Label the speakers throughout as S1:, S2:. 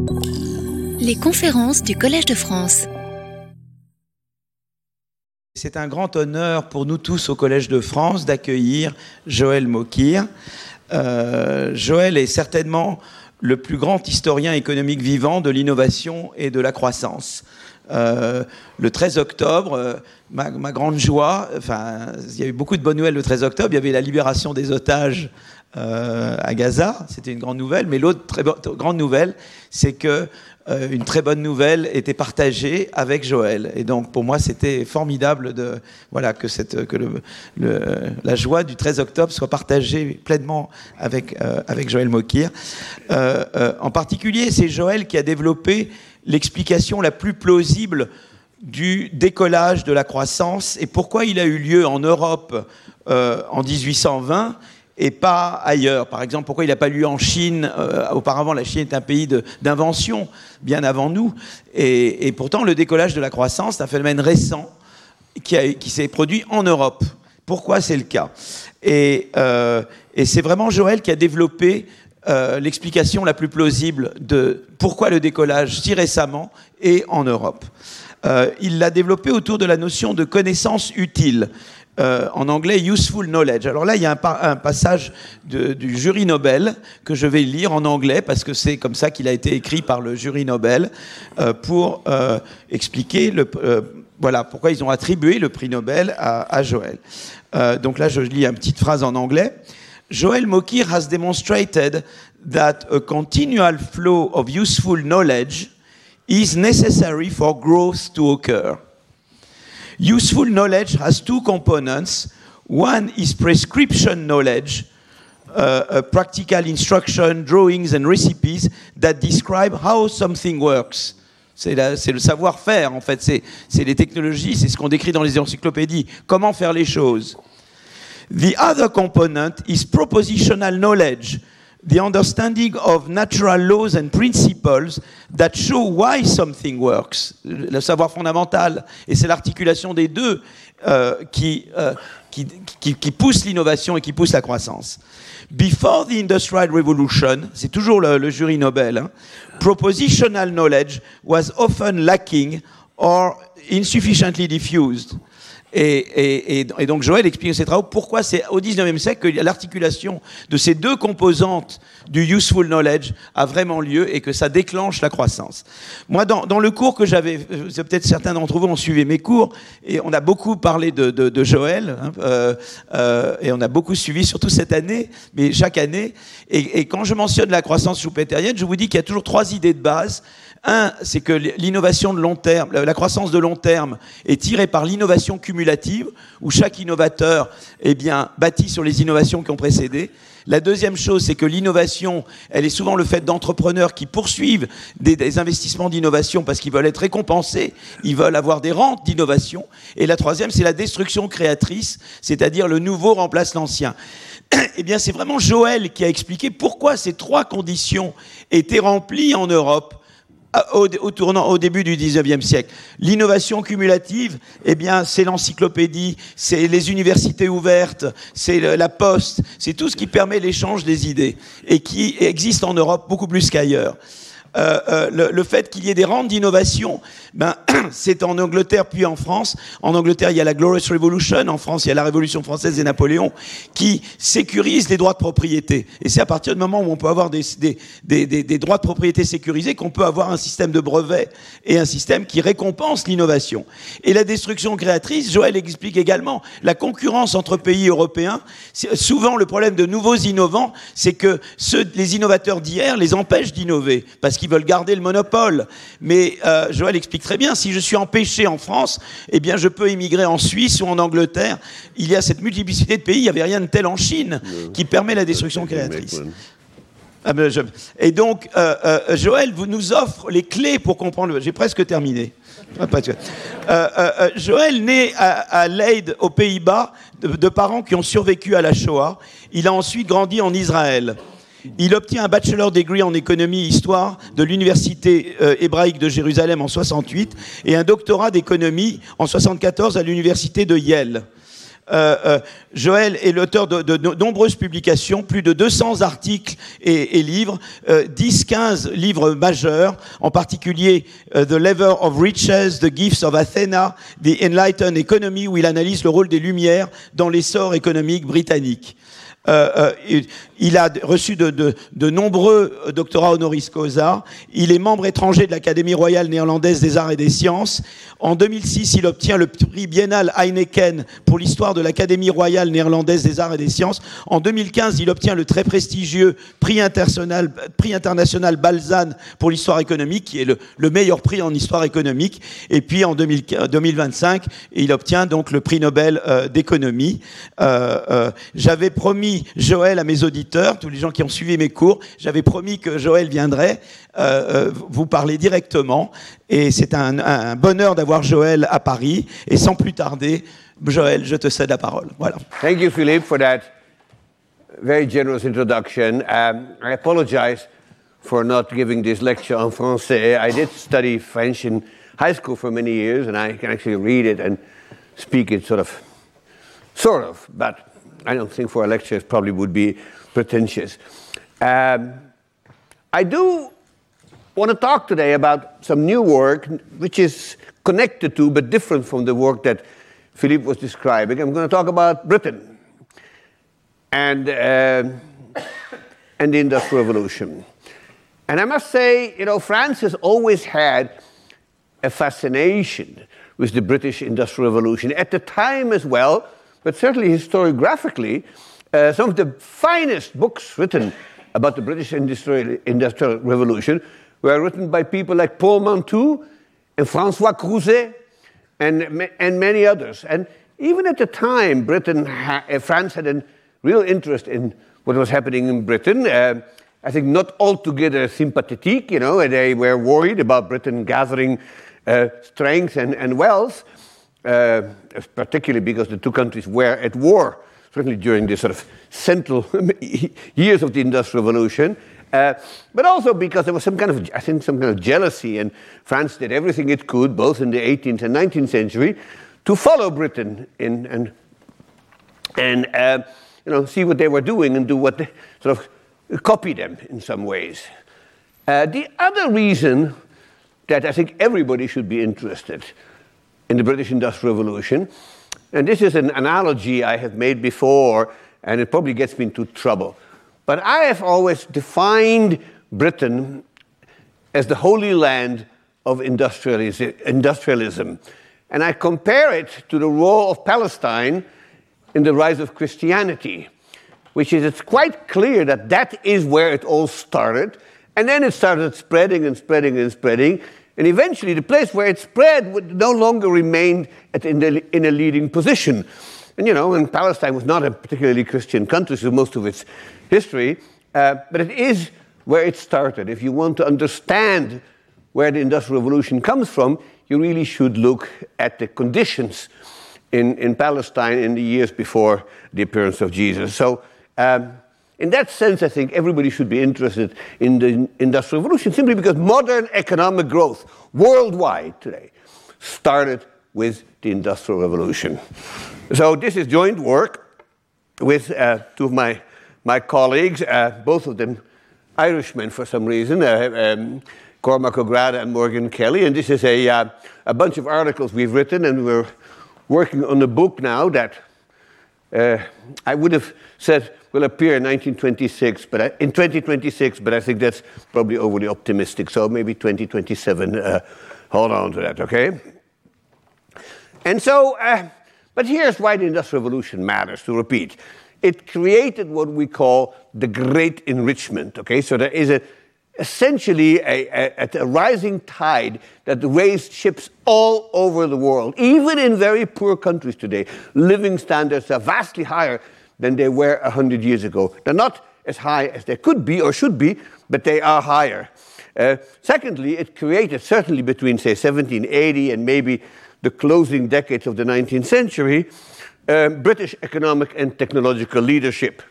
S1: Les conférences du Collège de France.
S2: C'est un grand honneur pour nous tous au Collège de France d'accueillir Joël Mokyr. Joël est certainement le plus grand historien économique vivant de l'innovation et de la croissance. Le 13 octobre, ma grande joie, il y a eu beaucoup de bonnes nouvelles le 13 octobre, il y avait la libération des otages à Gaza, c'était une grande nouvelle, mais l'autre très grande nouvelle, c'est que une très bonne nouvelle était partagée avec Joël. Et donc, pour moi, c'était formidable que la joie du 13 octobre soit partagée pleinement avec Joël Mokyr. En particulier, c'est Joël qui a développé l'explication la plus plausible du décollage de la croissance et pourquoi il a eu lieu en Europe en 1820 et pas ailleurs. Par exemple, pourquoi il n'a pas eu lieu en Chine. Auparavant, la Chine est un pays d'invention, bien avant nous. Et pourtant, le décollage de la croissance, c'est un phénomène récent qui s'est produit en Europe. Pourquoi c'est le cas ? Et c'est vraiment Joël qui a développé l'explication la plus plausible de pourquoi le décollage si récemment est en Europe. Il l'a développé autour de la notion de connaissance utile. En anglais, useful knowledge. Alors là, il y a un passage du jury Nobel que je vais lire en anglais parce que c'est comme ça qu'il a été écrit par le jury Nobel pour expliquer pourquoi ils ont attribué le prix Nobel à Joël. Donc là, je lis une petite phrase en anglais. Joël Mokyr has demonstrated that a continual flow of useful knowledge is necessary for growth to occur. Useful knowledge has two components. One is prescription knowledge, practical instruction, drawings and recipes that describe how something works. C'est le savoir-faire, en fait. C'est les technologies, c'est ce qu'on décrit dans les encyclopédies. Comment faire les choses. The other component is propositional knowledge, the understanding of natural laws and principles that show why something works. Le savoir fondamental, et c'est l'articulation des deux qui pousse l'innovation et qui pousse la croissance. Before the Industrial Revolution, c'est toujours le jury Nobel, propositional knowledge was often lacking or insufficiently diffused. Et donc Joël explique ses travaux pourquoi c'est au XIXe siècle que l'articulation de ces deux composantes du useful knowledge a vraiment lieu et que ça déclenche la croissance. Moi, dans le cours que j'avais, peut-être certains d'entre vous ont suivi mes cours, et on a beaucoup parlé de Joël, et on a beaucoup suivi, surtout cette année, mais chaque année. Et quand je mentionne la croissance schumpeterienne, je vous dis qu'il y a toujours trois idées de base. Un, c'est que l'innovation de long terme, la croissance de long terme est tirée par l'innovation cumulative, où chaque innovateur bâtit sur les innovations qui ont précédé. La deuxième chose, c'est que l'innovation, elle est souvent le fait d'entrepreneurs qui poursuivent des investissements d'innovation parce qu'ils veulent être récompensés, ils veulent avoir des rentes d'innovation. Et la troisième, c'est la destruction créatrice, c'est-à-dire le nouveau remplace l'ancien. Eh bien, c'est vraiment Joël qui a expliqué pourquoi ces trois conditions étaient remplies en Europe au début du 19e siècle. L'innovation cumulative, c'est l'encyclopédie, c'est les universités ouvertes, c'est la poste, c'est tout ce qui permet l'échange des idées et qui existe en Europe beaucoup plus qu'ailleurs. Le fait qu'il y ait des rentes d'innovation, c'est en Angleterre puis en France. En Angleterre, il y a la Glorious Revolution. En France, il y a la Révolution française et Napoléon qui sécurisent les droits de propriété. Et c'est à partir du moment où on peut avoir des droits de propriété sécurisés qu'on peut avoir un système de brevets et un système qui récompense l'innovation. Et la destruction créatrice, Joël explique également la concurrence entre pays européens. Souvent, le problème de nouveaux innovants, c'est que les innovateurs d'hier les empêchent d'innover parce qu'ils veulent garder le monopole. Mais Joël explique très bien, si je suis empêché en France, je peux émigrer en Suisse ou en Angleterre. Il y a cette multiplicité de pays, il n'y avait rien de tel en Chine qui permet la destruction créatrice. Et donc, Joël vous nous offre les clés pour comprendre. J'ai presque terminé. Joël naît à Leyde, aux Pays-Bas, de parents qui ont survécu à la Shoah. Il a ensuite grandi en Israël. Il obtient un bachelor degree en économie et histoire de l'université hébraïque de Jérusalem en 68 et un doctorat d'économie en 74 à l'université de Yale. Joël est l'auteur de nombreuses publications, plus de 200 articles et livres, 10-15 livres majeurs, en particulier The Lever of Riches, The Gifts of Athena, The Enlightened Economy, où il analyse le rôle des Lumières dans l'essor économique britannique. Il a reçu de nombreux doctorats honoris causa. Il est membre étranger de l'Académie royale néerlandaise des arts et des sciences. En 2006, il obtient le prix biennal Heineken pour l'histoire de l'Académie royale néerlandaise des arts et des sciences. En 2015, il obtient le très prestigieux prix international Balzan pour l'histoire économique, qui est le meilleur prix en histoire économique. Et puis en 2025, il obtient donc le prix Nobel d'économie. J'avais promis Joël à mes auditeurs, tous les gens qui ont suivi mes cours, j'avais promis que Joël viendrait vous parler directement, et c'est un bonheur d'avoir Joël à Paris, et sans plus tarder, Joël, je te cède la parole. Voilà.
S3: Thank you, Philippe, for that very generous introduction. I apologize for not giving this lecture en français. I did study French in high school for many years, and I can actually read it and speak it sort of, but I don't think for a lecture it probably would be pretentious. I do want to talk today about some new work which is connected to but different from the work that Philippe was describing. I'm going to talk about Britain and the Industrial Revolution. And I must say, you know, France has always had a fascination with the British Industrial Revolution. At the time as well, but certainly historiographically, some of the finest books written about the British Industrial Revolution were written by people like Paul Mantoux and François Crouzet and many others. And even at the time, France had a real interest in what was happening in Britain. I think not altogether sympathetic, you know, they were worried about Britain gathering strength and wealth. Particularly because the two countries were at war, certainly during the sort of central years of the Industrial Revolution, but also because there was some kind of jealousy, and France did everything it could, both in the 18th and 19th century, to follow Britain and see what they were doing and do what they sort of copy them in some ways. The other reason that I think everybody should be interested in the British Industrial Revolution, and this is an analogy I have made before, and it probably gets me into trouble, but I have always defined Britain as the holy land of industrialism, and I compare it to the role of Palestine in the rise of Christianity, which is, it's quite clear that is where it all started, and then it started spreading and spreading and spreading. And eventually, the place where it spread would no longer remain in a leading position. And, you know, and Palestine was not a particularly Christian country, so most of its history, but it is where it started. If you want to understand where the Industrial Revolution comes from, you really should look at the conditions in Palestine in the years before the appearance of Jesus. So, in that sense, I think everybody should be interested in the Industrial Revolution, simply because modern economic growth worldwide today started with the Industrial Revolution. So this is joint work with two of my colleagues, both of them Irishmen for some reason, Cormac O'Grada and Morgan Kelly. And this is a bunch of articles we've written, and we're working on a book now that I would have said will appear in 2026, but I think that's probably overly optimistic. So maybe 2027. Hold on to that, okay? And so, but here's why the Industrial Revolution matters, to repeat. It created what we call the Great Enrichment, okay? So there is essentially a rising tide that raised ships all over the world. Even in very poor countries today, living standards are vastly higher than they were 100 years ago. They're not as high as they could be or should be, but they are higher. Secondly, it created, certainly between, say, 1780 and maybe the closing decades of the 19th century, British economic and technological leadership.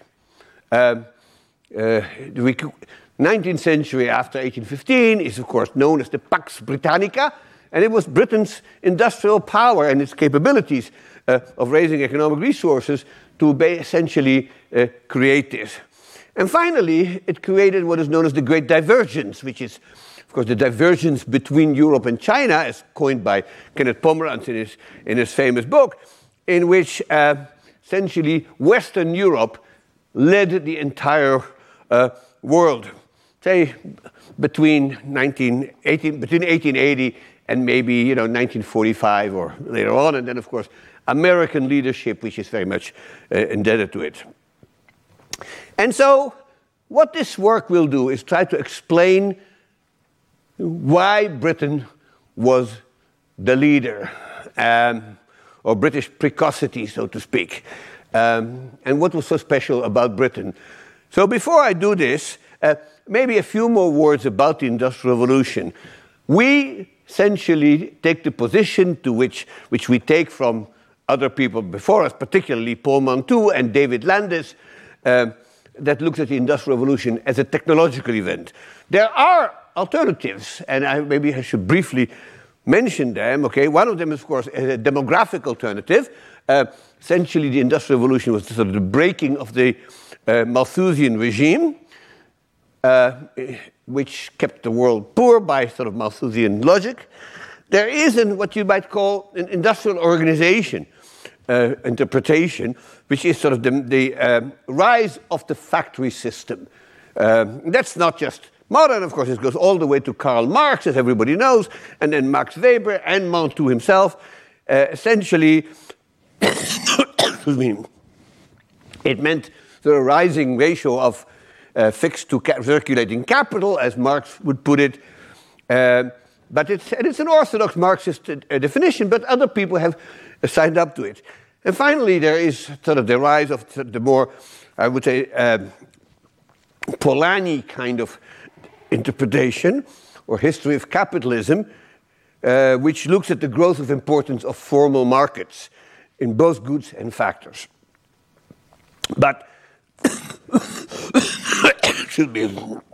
S3: 19th century after 1815 is, of course, known as the Pax Britannica, and it was Britain's industrial power and its capabilities of raising economic resources to essentially create this. And finally, it created what is known as the Great Divergence, which is, of course, the divergence between Europe and China, as coined by Kenneth Pomeranz in his famous book, in which essentially Western Europe led the entire world, say between 1880 and maybe 1945 or later on, and then of course American leadership, which is very much indebted to it. And so what this work will do is try to explain why Britain was the leader, or British precocity, so to speak, and what was so special about Britain. So before I do this, maybe a few more words about the Industrial Revolution. We essentially take the position to which we take from other people before us, particularly Paul Mantoux and David Landis, that looks at the Industrial Revolution as a technological event. There are alternatives, and maybe I should briefly mention them. Okay, one of them is, of course, a demographic alternative. Essentially, the Industrial Revolution was sort of the breaking of the Malthusian regime, which kept the world poor by sort of Malthusian logic. There is what you might call an industrial organization interpretation, which is sort of the rise of the factory system. That's not just modern, of course, it goes all the way to Karl Marx, as everybody knows, and then Max Weber and Mantoux himself. Essentially, excuse me, it meant the rising ratio of fixed to circulating capital, as Marx would put it. But it's an orthodox Marxist definition, but other people have signed up to it. And finally, there is sort of the rise of the more, I would say, Polanyi kind of interpretation or history of capitalism, which looks at the growth of importance of formal markets in both goods and factors. But excuse me.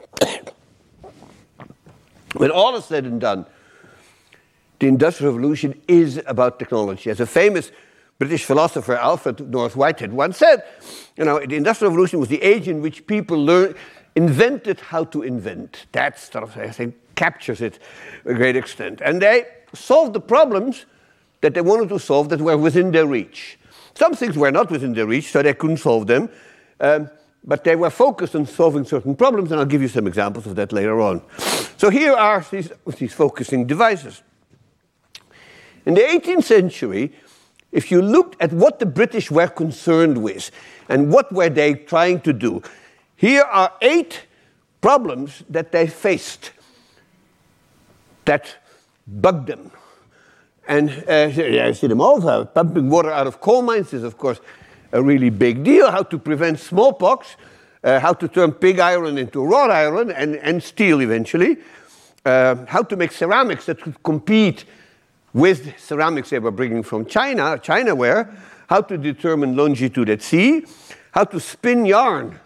S3: When all is said and done, the Industrial Revolution is about technology. As a famous British philosopher, Alfred North Whitehead, once said, the Industrial Revolution was the age in which people invented how to invent. That sort of, I think, captures it to a great extent. And they solved the problems that they wanted to solve that were within their reach. Some things were not within their reach, so they couldn't solve them. But they were focused on solving certain problems, and I'll give you some examples of that later on. So here are these focusing devices. In the 18th century, if you looked at what the British were concerned with and what were they trying to do, here are 8 problems that they faced that bugged them. And you see them all. Pumping water out of coal mines is, of course, a really big deal. How to prevent smallpox, how to turn pig iron into wrought iron and steel eventually, how to make ceramics that could compete with ceramics they were bringing from China, Chinaware, how to determine longitude at sea, how to spin yarn,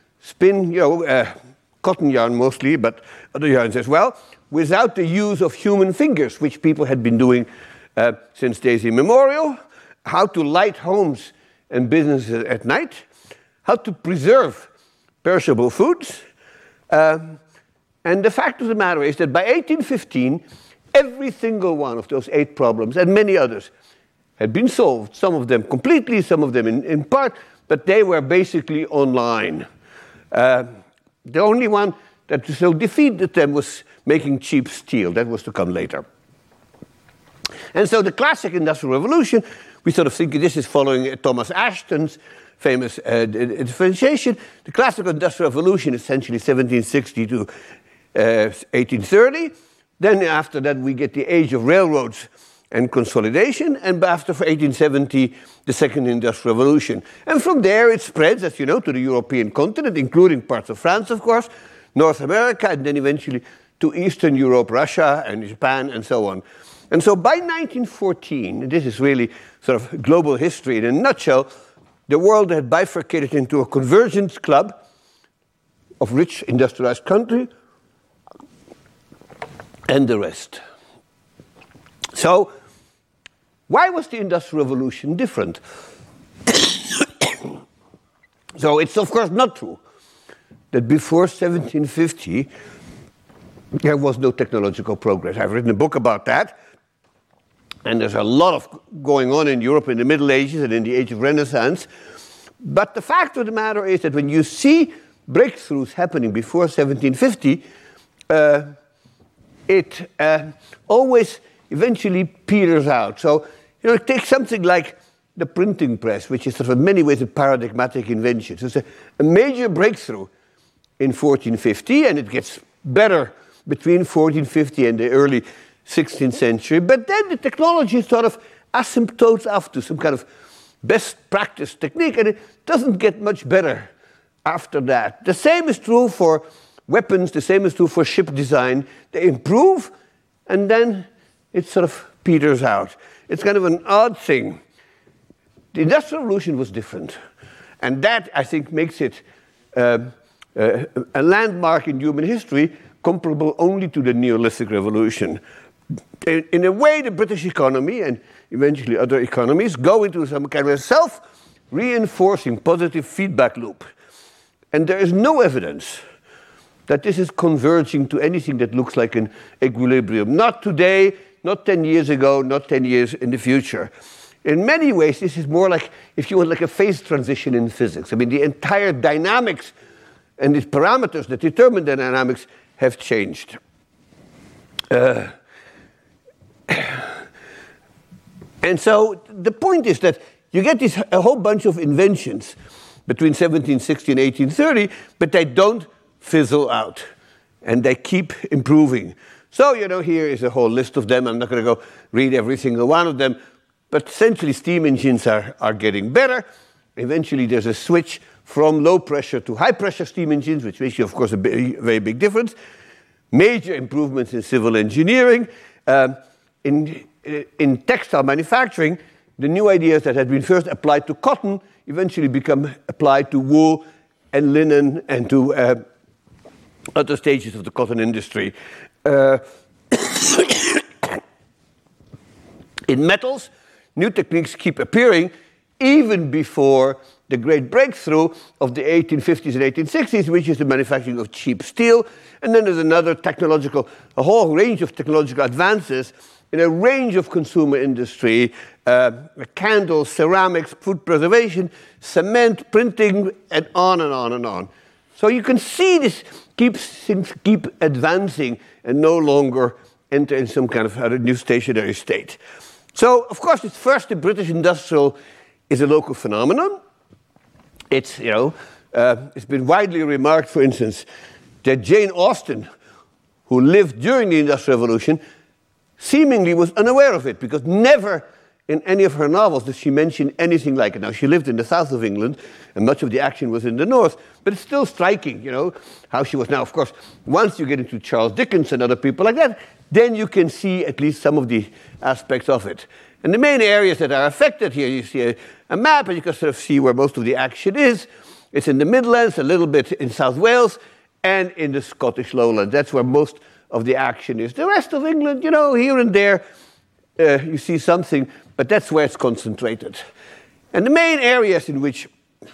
S3: cotton yarn mostly, but other yarns as well, without the use of human fingers, which people had been doing since days immemorial, how to light homes and businesses at night, how to preserve perishable foods. And the fact of the matter is that by 1815, every single one of those 8 problems, and many others, had been solved. Some of them completely, some of them in part, but they were basically online. The only one that still defeated them was making cheap steel. That was to come later. And so the classic Industrial Revolution, we sort of think this is following Thomas Ashton's famous differentiation. The classical Industrial Revolution, essentially 1760 to 1830. Then after that, we get the age of railroads and consolidation, and after 1870, the Second Industrial Revolution. And from there, it spreads, as you know, to the European continent, including parts of France, of course, North America, and then eventually to Eastern Europe, Russia, and Japan, and so on. And so by 1914, this is really sort of global history in a nutshell, the world had bifurcated into a convergence club of rich industrialized countries and the rest. So Why was the Industrial Revolution different? So it's of course not true that before 1750 there was no technological progress. I've written a book about that, and there's a lot of going on in Europe in the Middle Ages and in the Age of Renaissance. But the fact of the matter is that when you see breakthroughs happening before 1750, it always eventually peters out. So, take something like the printing press, which is sort of in many ways a paradigmatic invention. So it's a major breakthrough in 1450, and it gets better between 1450 and the early 16th century. But then the technology sort of asymptotes off to some kind of best practice technique, and it doesn't get much better after that. The same is true for weapons, the same is true for ship design. They improve, and then it sort of peters out. It's kind of an odd thing. The Industrial Revolution was different, and that, I think, makes it a landmark in human history comparable only to the Neolithic Revolution. In a way, the British economy and eventually other economies go into some kind of self-reinforcing positive feedback loop. And there is no evidence that this is converging to anything that looks like an equilibrium. Not today, not 10 years ago, not 10 years in the future. In many ways, this is more like, if you want, like a phase transition in physics. I mean, the entire dynamics and the parameters that determine the dynamics have changed. And so the point is that you get a whole bunch of inventions between 1760 and 1830, but they don't fizzle out, and they keep improving. So, here is a whole list of them. I'm not going to go read every single one of them, but essentially steam engines are getting better. Eventually there's a switch from low pressure to high pressure steam engines, which makes, of course, a very big difference. Major improvements in civil engineering. In textile manufacturing, the new ideas that had been first applied to cotton eventually become applied to wool and linen and to other stages of the cotton industry. In metals, new techniques keep appearing even before the great breakthrough of the 1850s and 1860s, which is the manufacturing of cheap steel. And then there's a whole range of technological advances in a range of consumer industry, candles, ceramics, food preservation, cement, printing, and on and on and on. So you can see this keep advancing and no longer enter in some kind of a new stationary state. So, of course, it's first the British industrial is a local phenomenon. It's, it's been widely remarked, for instance, that Jane Austen, who lived during the Industrial Revolution, seemingly was unaware of it, because never in any of her novels does she mention anything like it. Now, she lived in the south of England, and much of the action was in the north, but it's still striking, how she was. Now, of course, once you get into Charles Dickens and other people like that, then you can see at least some of the aspects of it. And the main areas that are affected here, you see a map, and you can sort of see where most of the action is. It's in the Midlands, a little bit in South Wales, and in the Scottish lowlands. That's where most of the action is. The rest of England, here and there, you see something, but that's where it's concentrated. And the main areas in which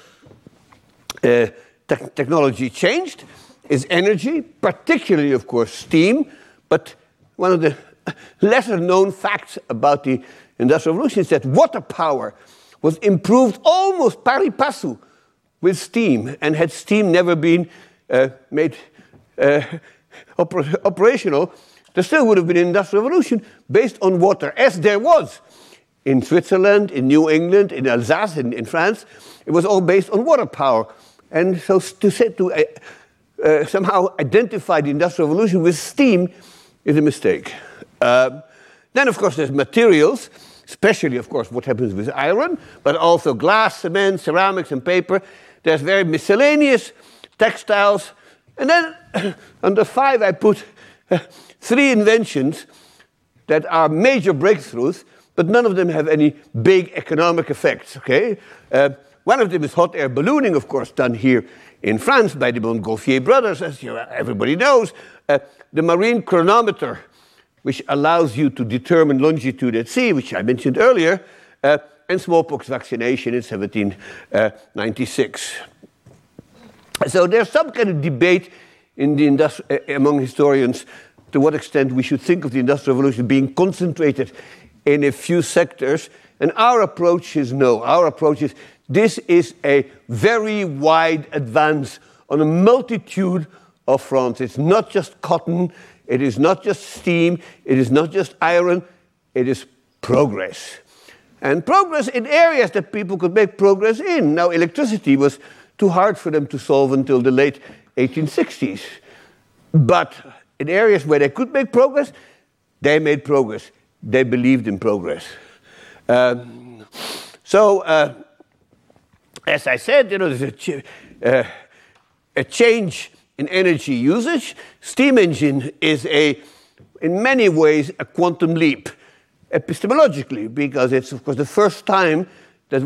S3: technology changed is energy, particularly, of course, steam. But one of the lesser-known facts about the Industrial Revolution is that water power was improved almost pari passu with steam. And had steam never been made operational, there still would have been an Industrial Revolution based on water, as there was in Switzerland, in New England, in Alsace, in France. It was all based on water power. And so to somehow identify the Industrial Revolution with steam is a mistake. Then, of course, there's materials, especially, of course, what happens with iron, but also glass, cement, ceramics, and paper. There's very miscellaneous textiles. And then under 5, I put 3 inventions that are major breakthroughs, but none of them have any big economic effects, okay? One of them is hot air ballooning, of course, done here in France by the Montgolfier brothers, as everybody knows. The marine chronometer which allows you to determine longitude at sea, which I mentioned earlier, and smallpox vaccination in 1796. So there's some kind of debate in the among historians to what extent we should think of the Industrial Revolution being concentrated in a few sectors. And our approach is no. Our approach is this is a very wide advance on a multitude of fronts. It's not just cotton, it is not just steam, it is not just iron, it is progress. And progress in areas that people could make progress in. Now, electricity was too hard for them to solve until the late 1860s. But in areas where they could make progress, they made progress. They believed in progress. As I said, there's a change in energy usage. Steam engine is in many ways a quantum leap, epistemologically, because it's, of course, the first time that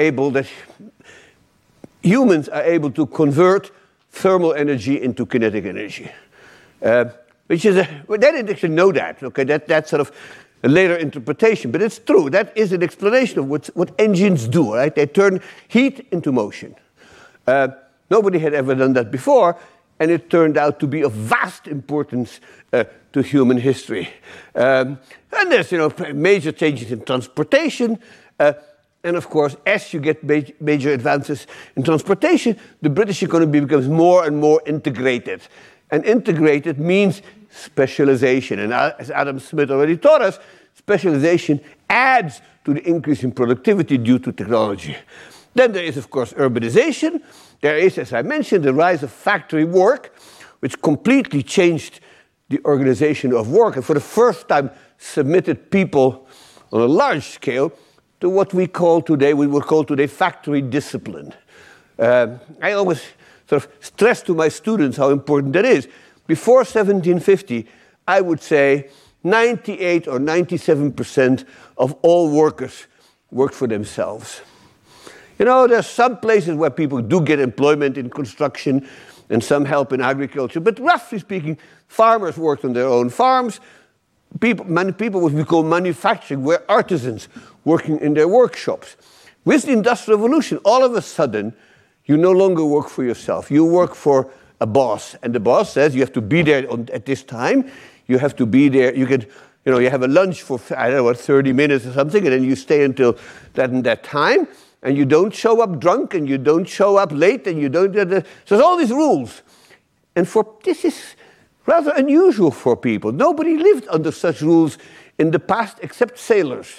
S3: humans are able to convert thermal energy into kinetic energy. Which is they didn't actually know that. Okay, that's sort of a later interpretation, but it's true. That is an explanation of what engines do. Right, they turn heat into motion. Nobody had ever done that before, and it turned out to be of vast importance to human history. And there's major changes in transportation. And of course, as you get major advances in transportation, the British economy becomes more and more integrated. And integrated means specialization. And as Adam Smith already taught us, specialization adds to the increase in productivity due to technology. Then there is, of course, urbanization. There is, as I mentioned, the rise of factory work, which completely changed the organization of work and for the first time submitted people on a large scale to what we would call today factory discipline. I always sort of stress to my students how important that is. Before 1750, I would say 98 or 97% of all workers worked for themselves. There's some places where people do get employment in construction and some help in agriculture, but roughly speaking, farmers worked on their own farms. Many people what we call manufacturing were artisans working in their workshops. With the Industrial Revolution, all of a sudden, you no longer work for yourself. You work for a boss, and the boss says you have to be there at this time. You have to be there. You have a lunch for 30 minutes or something, and then you stay until that time. And you don't show up drunk, and you don't show up late, and you don't. So there's all these rules, and this is rather unusual for people. Nobody lived under such rules in the past except sailors,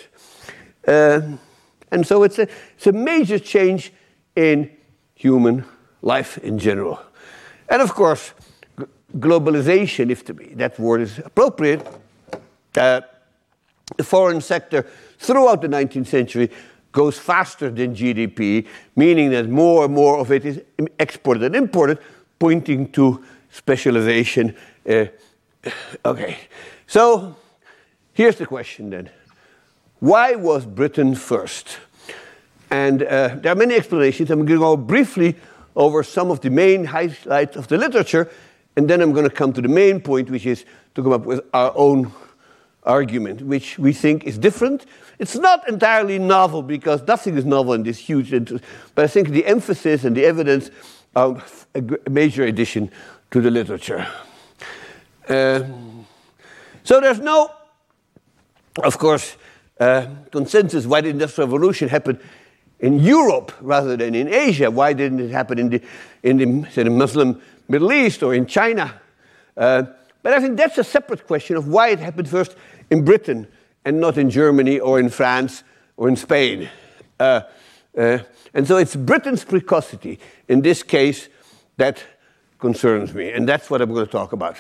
S3: and so it's a major change in human life in general. And of course, globalization, if that word is appropriate, the foreign sector throughout the 19th century goes faster than GDP, meaning that more and more of it is exported and imported, pointing to specialization. Okay, so here's the question then. Why was Britain first? And there are many explanations. I'm going to go briefly over some of the main highlights of the literature, and then I'm going to come to the main point, which is to come up with our own argument, which we think is different. It's not entirely novel, because nothing is novel in this huge interest, but I think the emphasis and the evidence are a major addition to the literature. So there's no, of course, consensus why the Industrial Revolution happened in Europe rather than in Asia. Why didn't it happen in the Muslim Middle East or in China? But I think that's a separate question of why it happened first in Britain and not in Germany or in France or in Spain. And so it's Britain's precocity in this case that concerns me, and that's what I'm going to talk about.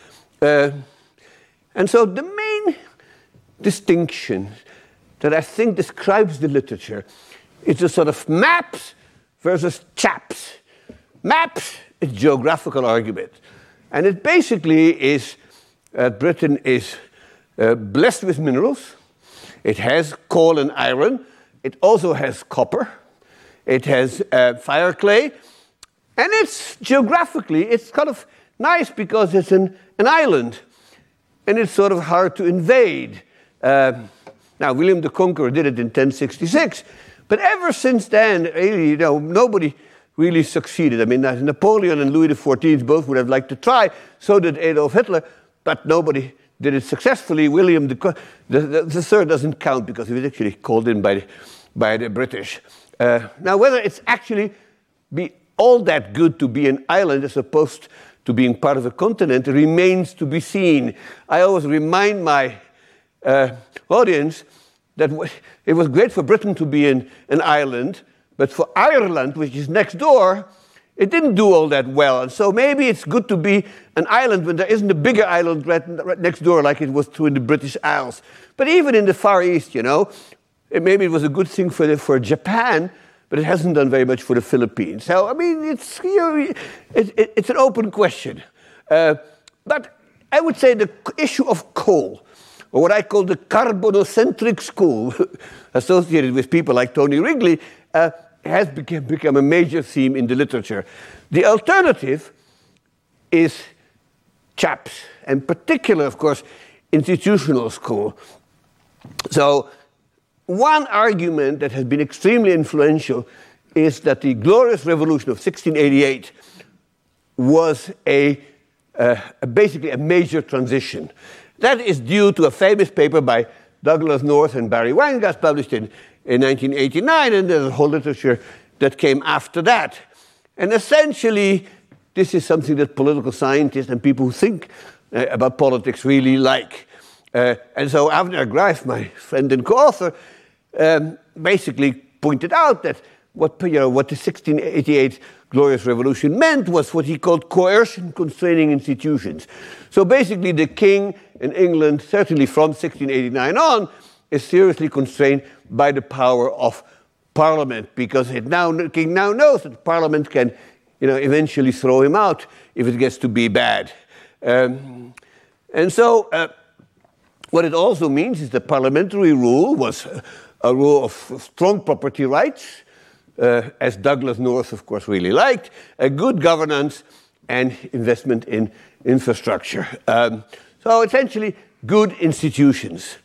S3: And so the main distinction that I think describes the literature is a sort of maps versus chaps. Maps is geographical argument. And it basically is Britain is blessed with minerals. It has coal and iron. It also has copper. It has fire clay. And it's geographically, it's kind of nice because it's an island. and it's sort of hard to invade. Now, William the Conqueror did it in 1066, but ever since then, really, nobody really succeeded. I mean, Napoleon and Louis XIV both would have liked to try, so did Adolf Hitler, but nobody did it successfully. William the Third doesn't count because he was actually called in by the British. Now, whether it's actually be all that good to be an island as opposed to being part of a continent remains to be seen. I always remind my audience that it was great for Britain to be an island, but for Ireland, which is next door, it didn't do all that well. And so maybe it's good to be an island when there isn't a bigger island right next door like it was true in the British Isles. But even in the Far East, maybe it was a good thing for Japan, but it hasn't done very much for the Philippines. So, I mean, it's an open question. But I would say the issue of coal, or what I call the carbonocentric school, associated with people like Tony Wrigley, has become a major theme in the literature. The alternative is chaps, and particular, of course, institutional school. So one argument that has been extremely influential is that the Glorious Revolution of 1688 was basically a major transition. That is due to a famous paper by Douglas North and Barry Weingast published in 1989, and there's a whole literature that came after that. And essentially, this is something that political scientists and people who think about politics really like. And so Avner Greif, my friend and co-author, basically pointed out that what the 1688 Glorious Revolution meant was what he called coercion-constraining institutions. So basically the king in England, certainly from 1689 on, is seriously constrained by the power of Parliament, because the king now knows that Parliament can eventually throw him out if it gets to be bad. And so what it also means is that parliamentary rule was a rule of strong property rights, as Douglas North, of course, really liked, a good governance, and investment in infrastructure. So essentially, good institutions.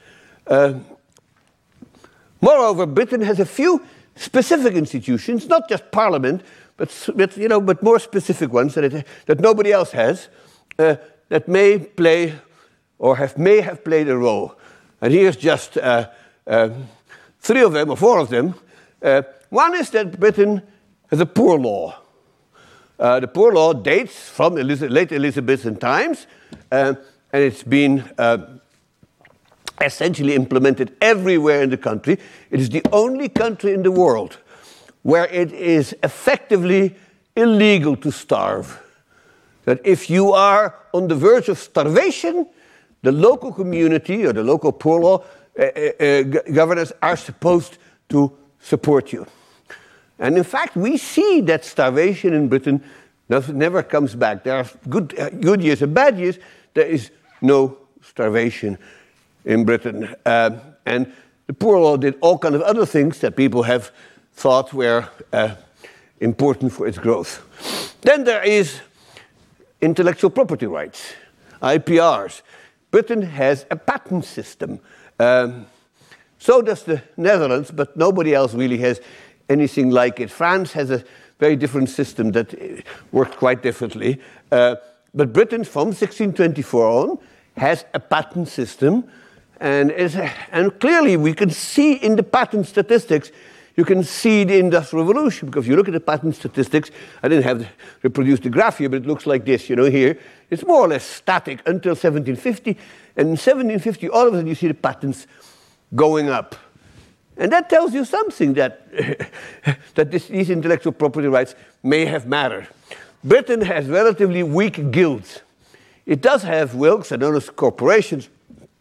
S3: Moreover, Britain has a few specific institutions, not just Parliament, but more specific ones that nobody else has, that may play or may have played a role. And here's just 3 of them, or 4 of them. One is that Britain has a poor law. The poor law dates from late Elizabethan times, and it's been essentially implemented everywhere in the country. It is the only country in the world where it is effectively illegal to starve. That if you are on the verge of starvation, the local community or the local poor law governors are supposed to support you. And in fact, we see that starvation in Britain never comes back. There are good years and bad years. There is no starvation in Britain. And the poor law did all kinds of other things that people have thought were important for its growth. Then there is intellectual property rights, IPRs. Britain has a patent system. So does the Netherlands, but nobody else really has anything like it. France has a very different system that worked quite differently. But Britain, from 1624 on, has a patent system. And clearly, we can see in the patent statistics, you can see the Industrial Revolution. Because if you look at the patent statistics, I didn't have reproduced the graph here, but it looks like this, here. It's more or less static until 1750. And in 1750, all of a sudden, you see the patents going up. And that tells you something, that these intellectual property rights may have mattered. Britain has relatively weak guilds. It does have wilks and honest corporations,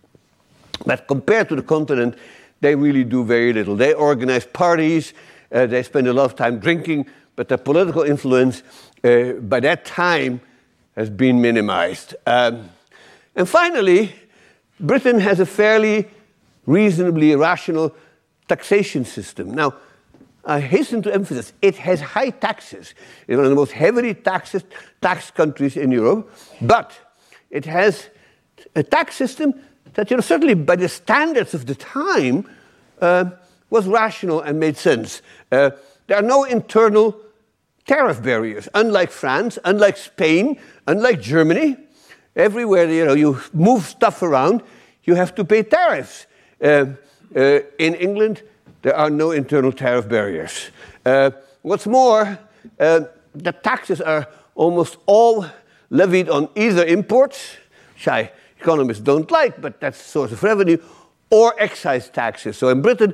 S3: but compared to the continent, they really do very little. They organize parties, they spend a lot of time drinking, but their political influence by that time has been minimized. And finally, Britain has a fairly reasonably rational taxation system. Now, I hasten to emphasize, it has high taxes. It's one of the most heavily taxed countries in Europe, but it has a tax system that, certainly by the standards of the time, was rational and made sense. There are no internal tariff barriers, unlike France, unlike Spain, unlike Germany. Everywhere, you move stuff around, you have to pay tariffs. In England, there are no internal tariff barriers. What's more, the taxes are almost all levied on either imports, which economists don't like, but that's a source of revenue, or excise taxes. So in Britain,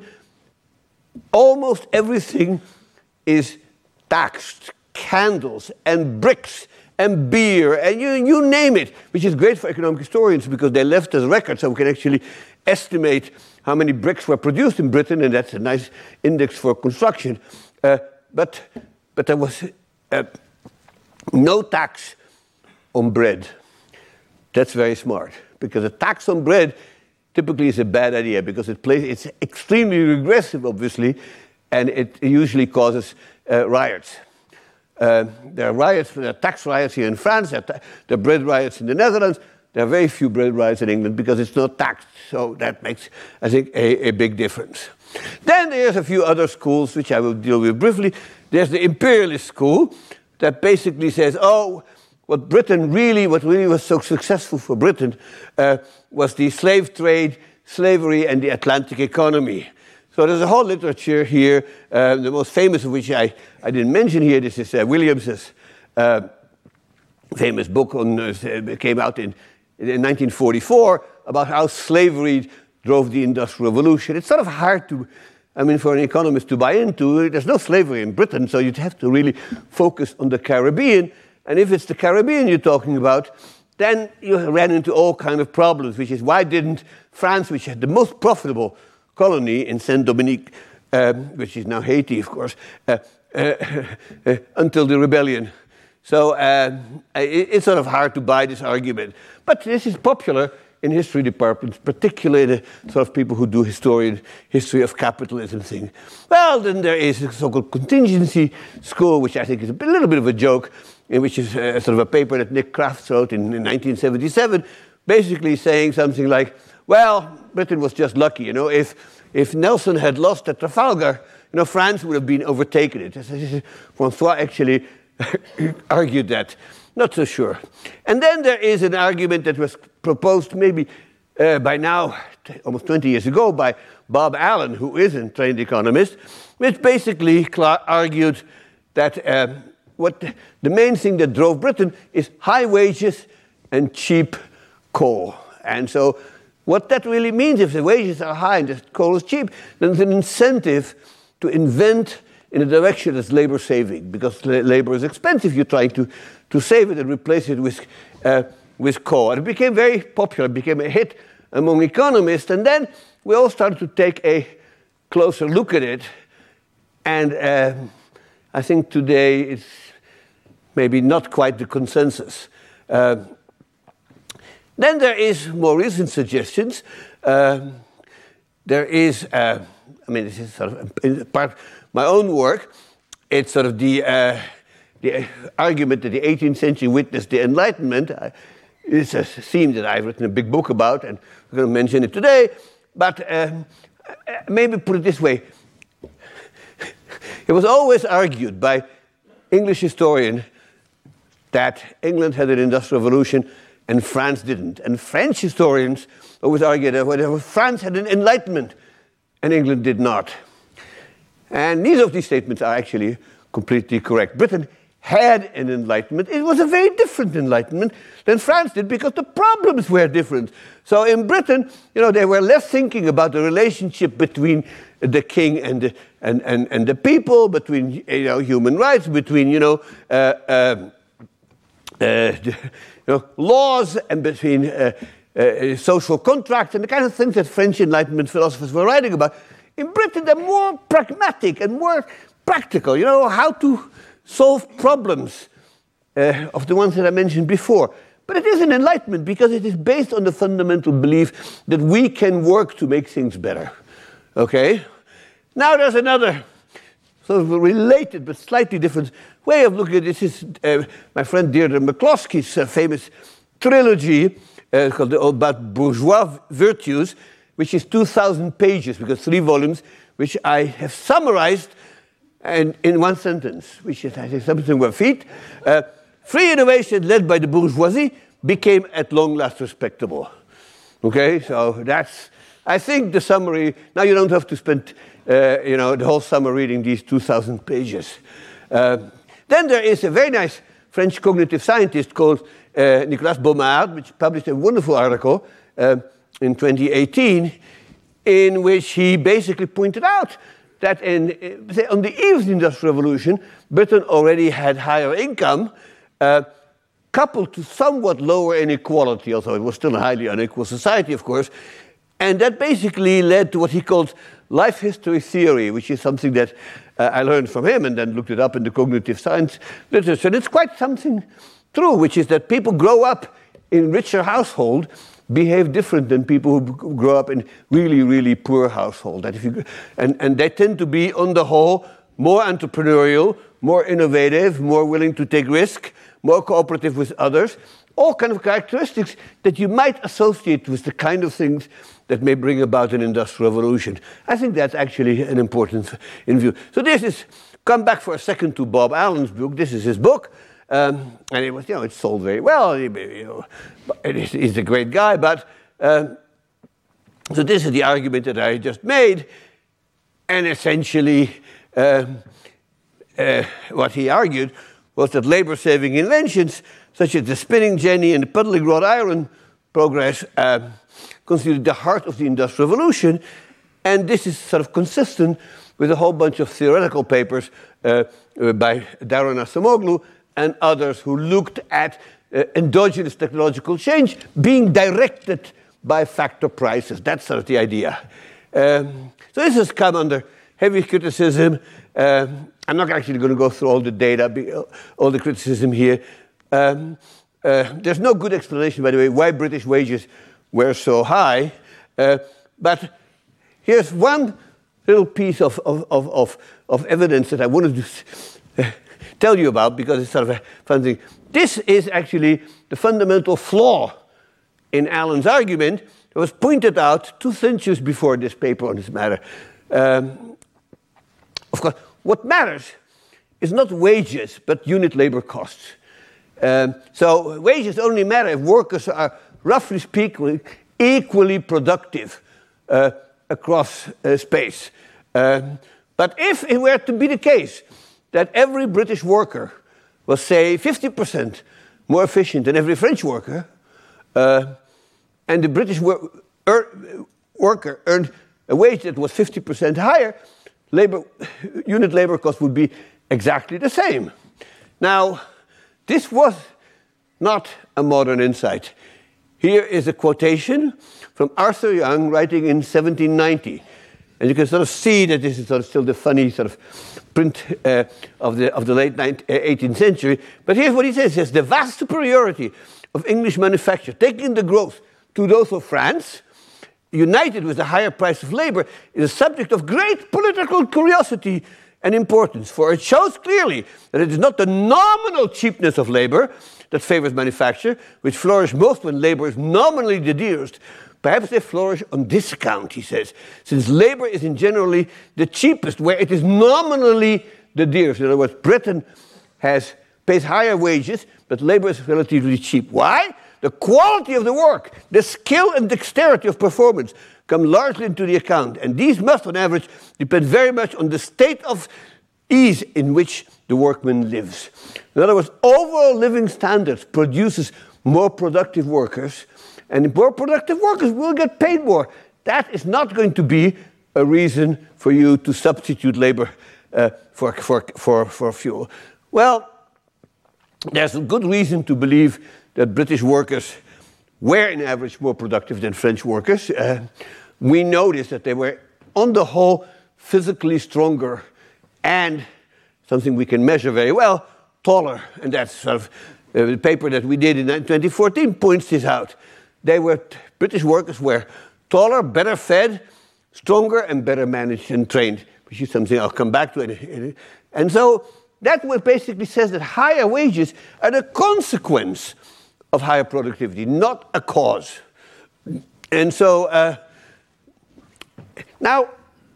S3: almost everything is taxed. Candles and bricks and beer and you name it, which is great for economic historians because they left us records so we can actually estimate how many bricks were produced in Britain, and that's a nice index for construction. But there was no tax on bread. That's very smart, because a tax on bread typically is a bad idea because it's extremely regressive, obviously, and it usually causes riots. There are riots, there are tax riots here in France, there are bread riots in the Netherlands. There are very few bread riots in England because it's not taxed. So that makes, I think, a big difference. Then there's a few other schools which I will deal with briefly. There's the imperialist school that basically says, what really was so successful for Britain was the slave trade, slavery, and the Atlantic economy. So there's a whole literature here, the most famous of which I didn't mention here. This is Williams's famous book came out in 1944 about how slavery drove the Industrial Revolution. It's sort of hard for an economist to buy into. There's no slavery in Britain, so you'd have to really focus on the Caribbean. And if it's the Caribbean you're talking about, then you ran into all kinds of problems, which is why didn't France, which had the most profitable colony in Saint-Dominique, which is now Haiti, of course, until the rebellion. So it's sort of hard to buy this argument. But this is popular in history departments, particularly the sort of people who do history of capitalism thing. Well, then there is a so-called contingency school, which I think is a little bit of a joke, which is sort of a paper that Nick Crafts wrote in 1977, basically saying something like, well, Britain was just lucky. If Nelson had lost at Trafalgar, France would have been overtaken. Francois actually argued that. Not so sure. And then there is an argument that was proposed maybe by now, almost 20 years ago, by Bob Allen, who is a trained economist, which basically argued that the main thing that drove Britain is high wages and cheap coal. And so what that really means, if the wages are high and the coal is cheap, then there's an incentive to invent in a direction that's labor saving, because labor is expensive. You're trying to save it and replace it with coal. And it became very popular. It became a hit among economists. And then we all started to take a closer look at it. And I think today it's maybe not quite the consensus. Then there is more recent suggestions. There is, this is sort of part of my own work. It's sort of the argument that the 18th century witnessed the Enlightenment. It's a theme that I've written a big book about, and I'm going to mention it today. But maybe put it this way. It was always argued by English historians that England had an industrial revolution and France didn't. And French historians always argued that France had an Enlightenment and England did not. And neither of these statements are actually completely correct. Britain had an Enlightenment. It was a very different Enlightenment than France did because the problems were different. So in Britain, they were less thinking about the relationship between the king and the people, between human rights, between laws, and between social contracts and the kind of things that French Enlightenment philosophers were writing about. In Britain, they're more pragmatic and more practical, how to solve problems of the ones that I mentioned before. But it is an Enlightenment because it is based on the fundamental belief that we can work to make things better. Okay? Now there's another sort of related but slightly different way of looking at this. Is my friend Deirdre McCloskey's famous trilogy about bourgeois virtues, which is 2,000 pages, because 3 volumes, which I have summarized in one sentence, which is, I think, something were feet. Free innovation led by the bourgeoisie became at long last respectable. Okay, so that's, I think, the summary. Now you don't have to spend, the whole summer reading these 2,000 pages. Then there is a very nice French cognitive scientist called Nicolas Baumard, which published a wonderful article in 2018, in which he basically pointed out that on the eve of the Industrial Revolution, Britain already had higher income, coupled to somewhat lower inequality, although it was still a highly unequal society, of course. And that basically led to what he called life history theory, which is something that I learned from him and then looked it up in the cognitive science literature. And it's quite something true, which is that people grow up in richer households behave different than people who grow up in really, really poor households. And they tend to be, on the whole, more entrepreneurial, more innovative, more willing to take risk, more cooperative with others, all kind of characteristics that you might associate with the kind of things that may bring about an industrial revolution. I think that's actually an important in view. So this is, come back for a second to Bob Allen's book. This is his book. And it was, it sold very well. He's a great guy, but so this is the argument that I just made, and essentially what he argued was that labor-saving inventions, such as the spinning jenny and the puddling wrought iron progress, constituted the heart of the Industrial Revolution, and this is sort of consistent with a whole bunch of theoretical papers by Daron Acemoglu and others who looked at endogenous technological change being directed by factor prices. That's sort of the idea. So this has come under heavy criticism. I'm not actually going to go through all the data, all the criticism here. There's no good explanation, by the way, why British wages were so high. But here's one little piece of evidence that I wanted to tell you about, because it's sort of a fun thing. This is actually the fundamental flaw in Allen's argument. It was pointed out 2 centuries before this paper on this matter. Of course, what matters is not wages, but unit labor costs. So wages only matter if workers are, roughly speaking, equally productive across space. But if it were to be the case that every British worker was, say, 50% more efficient than every French worker, and the British worker earned a wage that was 50% higher, unit labor cost would be exactly the same. Now, this was not a modern insight. Here is a quotation from Arthur Young, writing in 1790. And you can sort of see that this is sort of still the funny sort of print of the late 18th century. But here's what he says. He says, the vast superiority of English manufacture, taking the growth to those of France, united with the higher price of labor, is a subject of great political curiosity and importance. For it shows clearly that it is not the nominal cheapness of labor that favors manufacture, which flourish most when labor is nominally the dearest. Perhaps they flourish on discount, he says, since labor is in generally the cheapest, where it is nominally the dearest. In other words, Britain pays higher wages, but labor is relatively cheap. Why? The quality of the work, the skill and dexterity of performance come largely into the account, and these must, on average, depend very much on the state of ease in which the workman lives. In other words, overall living standards produces more productive workers, and more productive workers will get paid more. That is not going to be a reason for you to substitute labor for fuel. Well, there's a good reason to believe that British workers were, on average, more productive than French workers. We noticed that they were, on the whole, physically stronger and, something we can measure very well, taller. And that's sort of the paper that we did in 2014 points this out. British workers were taller, better fed, stronger, and better managed and trained, which is something I'll come back to. And so that basically says that higher wages are the consequence of higher productivity, not a cause. And so, now,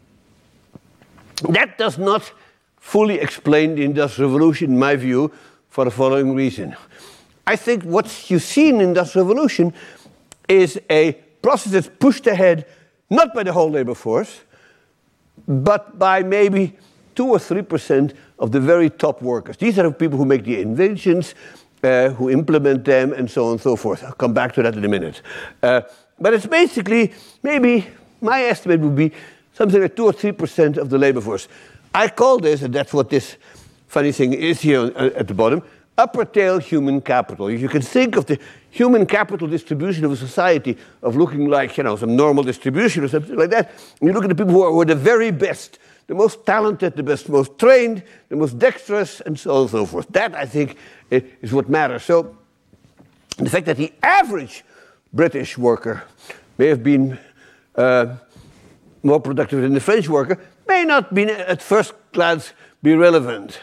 S3: that does not fully explain the Industrial Revolution, in my view, for the following reason. I think what you see in the Industrial Revolution is a process that's pushed ahead, not by the whole labor force, but by maybe 2 or 3% of the very top workers. These are the people who make the inventions, who implement them, and so on and so forth. I'll come back to that in a minute. But it's basically, maybe, my estimate would be something like 2 or 3% of the labor force. I call this, and that's what this funny thing is here at the bottom, upper tail human capital. You can think of the human capital distribution of a society of looking like, some normal distribution or something like that. And you look at the people who are the very best, the most talented, the most trained, the most dexterous, and so on and so forth. That, I think, is what matters. So the fact that the average British worker may have been more productive than the French worker may not be, at first glance, be relevant.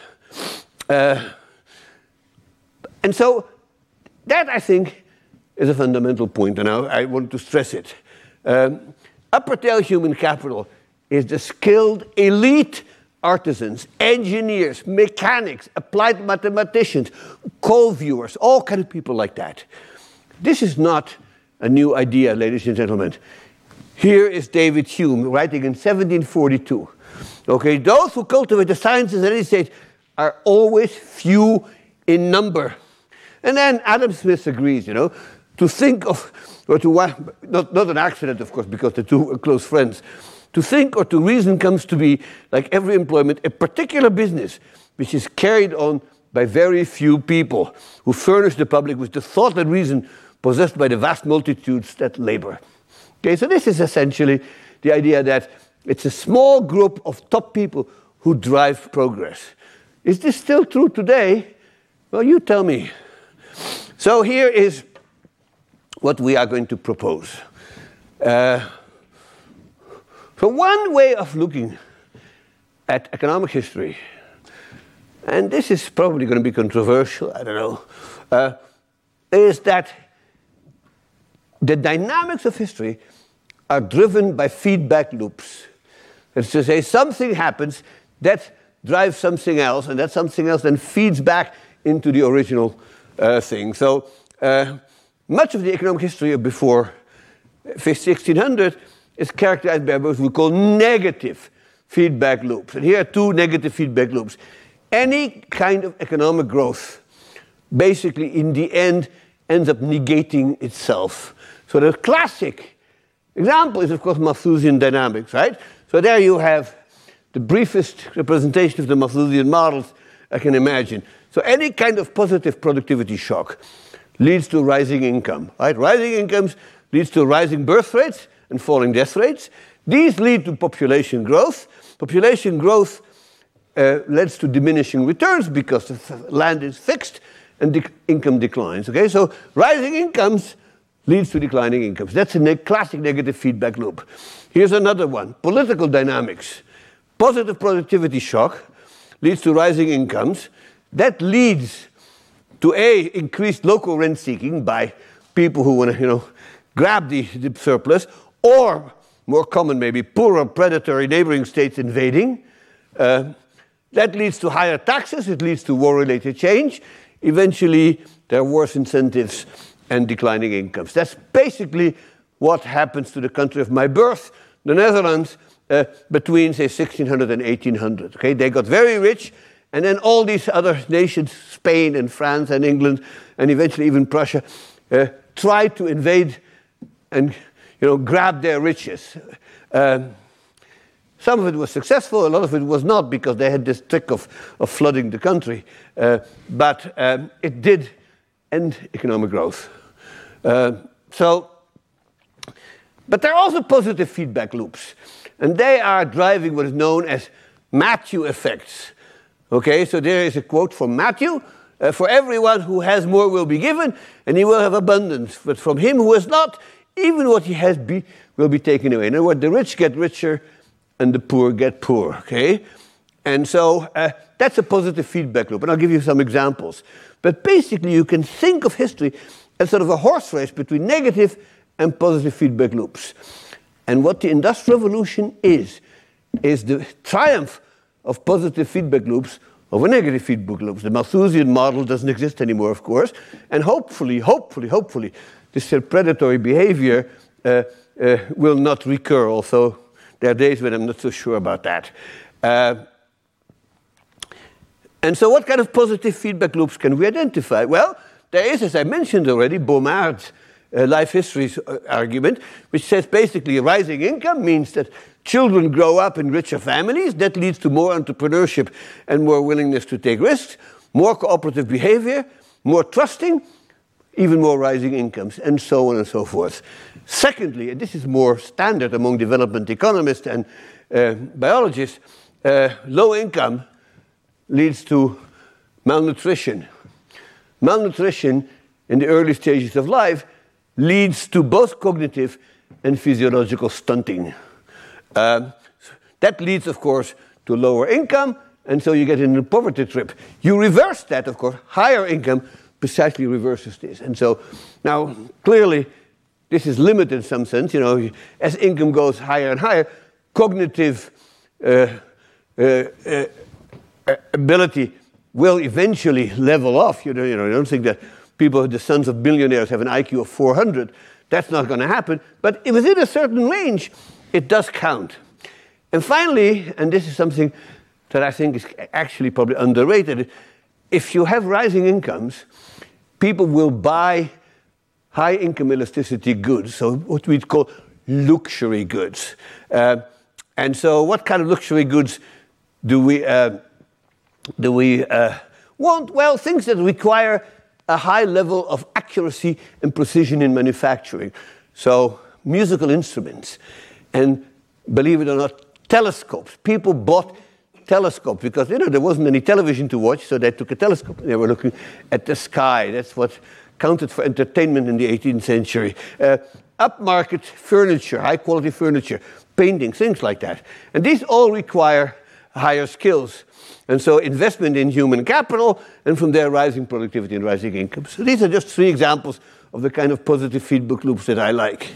S3: And so that, I think, is a fundamental point, and I want to stress it. Upper tail human capital is the skilled elite artisans, engineers, mechanics, applied mathematicians, coal viewers, all kind of people like that. This is not a new idea, ladies and gentlemen. Here is David Hume writing in 1742. Okay, those who cultivate the sciences at any stage are always few in number. And then Adam Smith agrees, to think of, or to, not an accident, of course, because the two are close friends. To think or to reason comes to be, like every employment, a particular business which is carried on by very few people who furnish the public with the thought and reason possessed by the vast multitudes that labor. Okay, so this is essentially the idea that it's a small group of top people who drive progress. Is this still true today? Well, you tell me. So here is what we are going to propose. So one way of looking at economic history, and this is probably going to be controversial, I don't know, is that the dynamics of history are driven by feedback loops. It's to say something happens that drives something else, and that something else then feeds back into the original thing. So much of the economic history of before 1600 is characterized by what we call negative feedback loops. And here are two negative feedback loops. Any kind of economic growth basically in the end ends up negating itself. So the classic example is, of course, Malthusian dynamics, right? So there you have the briefest representation of the Malthusian models I can imagine. So any kind of positive productivity shock leads to rising income, right? Rising incomes leads to rising birth rates and falling death rates. These lead to population growth. Population growth leads to diminishing returns because the land is fixed and the income declines. Okay, so rising incomes leads to declining incomes. That's a classic negative feedback loop. Here's another one, political dynamics. Positive productivity shock leads to rising incomes. That leads to increased local rent seeking by people who want to, grab the surplus, or more common maybe, poorer predatory neighboring states invading. That leads to higher taxes. It leads to war-related change. Eventually, there are worse incentives and declining incomes. That's basically what happens to the country of my birth, the Netherlands, between, say, 1600 and 1800. Okay? They got very rich, and then all these other nations, Spain and France and England, and eventually even Prussia, tried to invade and grab their riches. Some of it was successful, a lot of it was not, because they had this trick of flooding the country. But it did end economic growth. But there are also positive feedback loops. And they are driving what is known as Matthew effects. Okay, so there is a quote from Matthew. For everyone who has more will be given, and he will have abundance. But from him who has not, even what he has will be taken away. In other words, the rich get richer, and the poor get poor, okay? And so that's a positive feedback loop, and I'll give you some examples. But basically, you can think of history a sort of a horse race between negative and positive feedback loops. And what the Industrial Revolution is the triumph of positive feedback loops over negative feedback loops. The Malthusian model doesn't exist anymore, of course, and hopefully, this predatory behavior will not recur, although there are days when I'm not so sure about that. And so what kind of positive feedback loops can we identify? Well, there is, as I mentioned already, Baumard's life history argument, which says basically rising income means that children grow up in richer families. That leads to more entrepreneurship and more willingness to take risks, more cooperative behavior, more trusting, even more rising incomes, and so on and so forth. Secondly, and this is more standard among development economists and biologists, low income leads to malnutrition. Malnutrition in the early stages of life leads to both cognitive and physiological stunting. That leads, of course, to lower income, and so you get into a poverty trip. You reverse that, of course. Higher income precisely reverses this. And so now, clearly, this is limited in some sense. You know, as income goes higher and higher, cognitive ability will eventually level off. You know, I don't think that people, the sons of billionaires, have an IQ of 400. That's not going to happen. But within a certain range, it does count. And finally, and this is something that I think is actually probably underrated, if you have rising incomes, people will buy high income elasticity goods, so what we'd call luxury goods. And so what kind of luxury goods do we want? Well, things that require a high level of accuracy and precision in manufacturing. So musical instruments, and believe it or not, telescopes. People bought telescopes because, you know, there wasn't any television to watch, so they took a telescope and they were looking at the sky. That's what counted for entertainment in the 18th century. Upmarket furniture, high quality furniture, painting, things like that. And these all require higher skills. And so investment in human capital, and from there rising productivity and rising income. So these are just three examples of the kind of positive feedback loops that I like.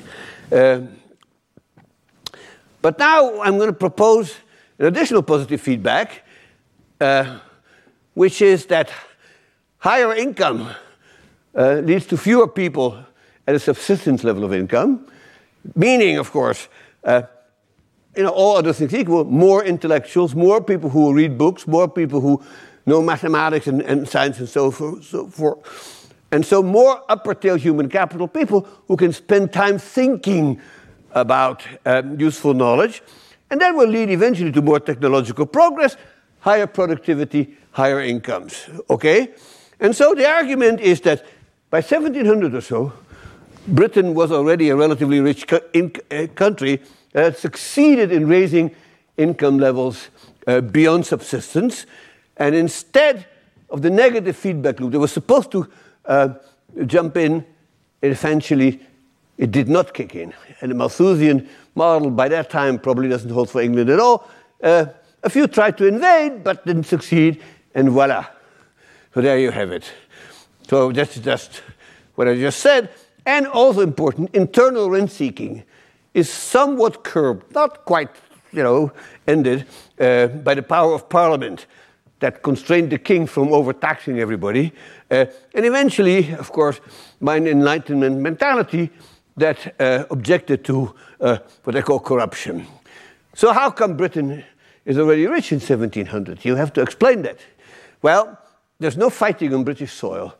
S3: But now I'm going to propose an additional positive feedback, which is that higher income leads to fewer people at a subsistence level of income, meaning, of course, all other things equal, more intellectuals, more people who read books, more people who know mathematics and science and so forth. And so more upper-tail human capital, people who can spend time thinking about useful knowledge, and that will lead eventually to more technological progress, higher productivity, higher incomes, okay? And so the argument is that by 1700 or so, Britain was already a relatively rich country that had succeeded in raising income levels beyond subsistence, and instead of the negative feedback loop that was supposed to jump in, eventually it did not kick in. And the Malthusian model by that time probably doesn't hold for England at all. A few tried to invade, but didn't succeed, and voila. So there you have it. So that's just what I just said. And also important, internal rent-seeking is somewhat curbed, not quite, ended, by the power of Parliament that constrained the king from overtaxing everybody. And eventually, of course, by an Enlightenment mentality that objected to what they call corruption. So how come Britain is already rich in 1700? You have to explain that. Well, there's no fighting on British soil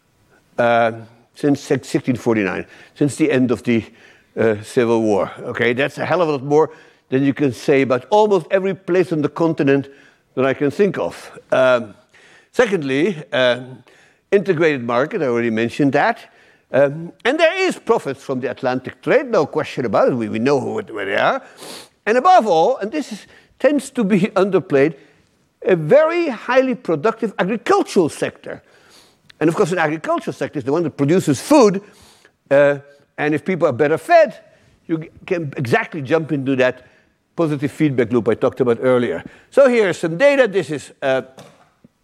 S3: since 1649, since the end of the Civil War. Okay, that's a hell of a lot more than you can say about almost every place on the continent that I can think of. Secondly, integrated market, I already mentioned that. And there is profits from the Atlantic trade, no question about it. We know where they are. And above all, and this tends to be underplayed, a very highly productive agricultural sector. And of course, an agricultural sector is the one that produces food. And if people are better fed, you can exactly jump into that positive feedback loop I talked about earlier. So here is some data. This is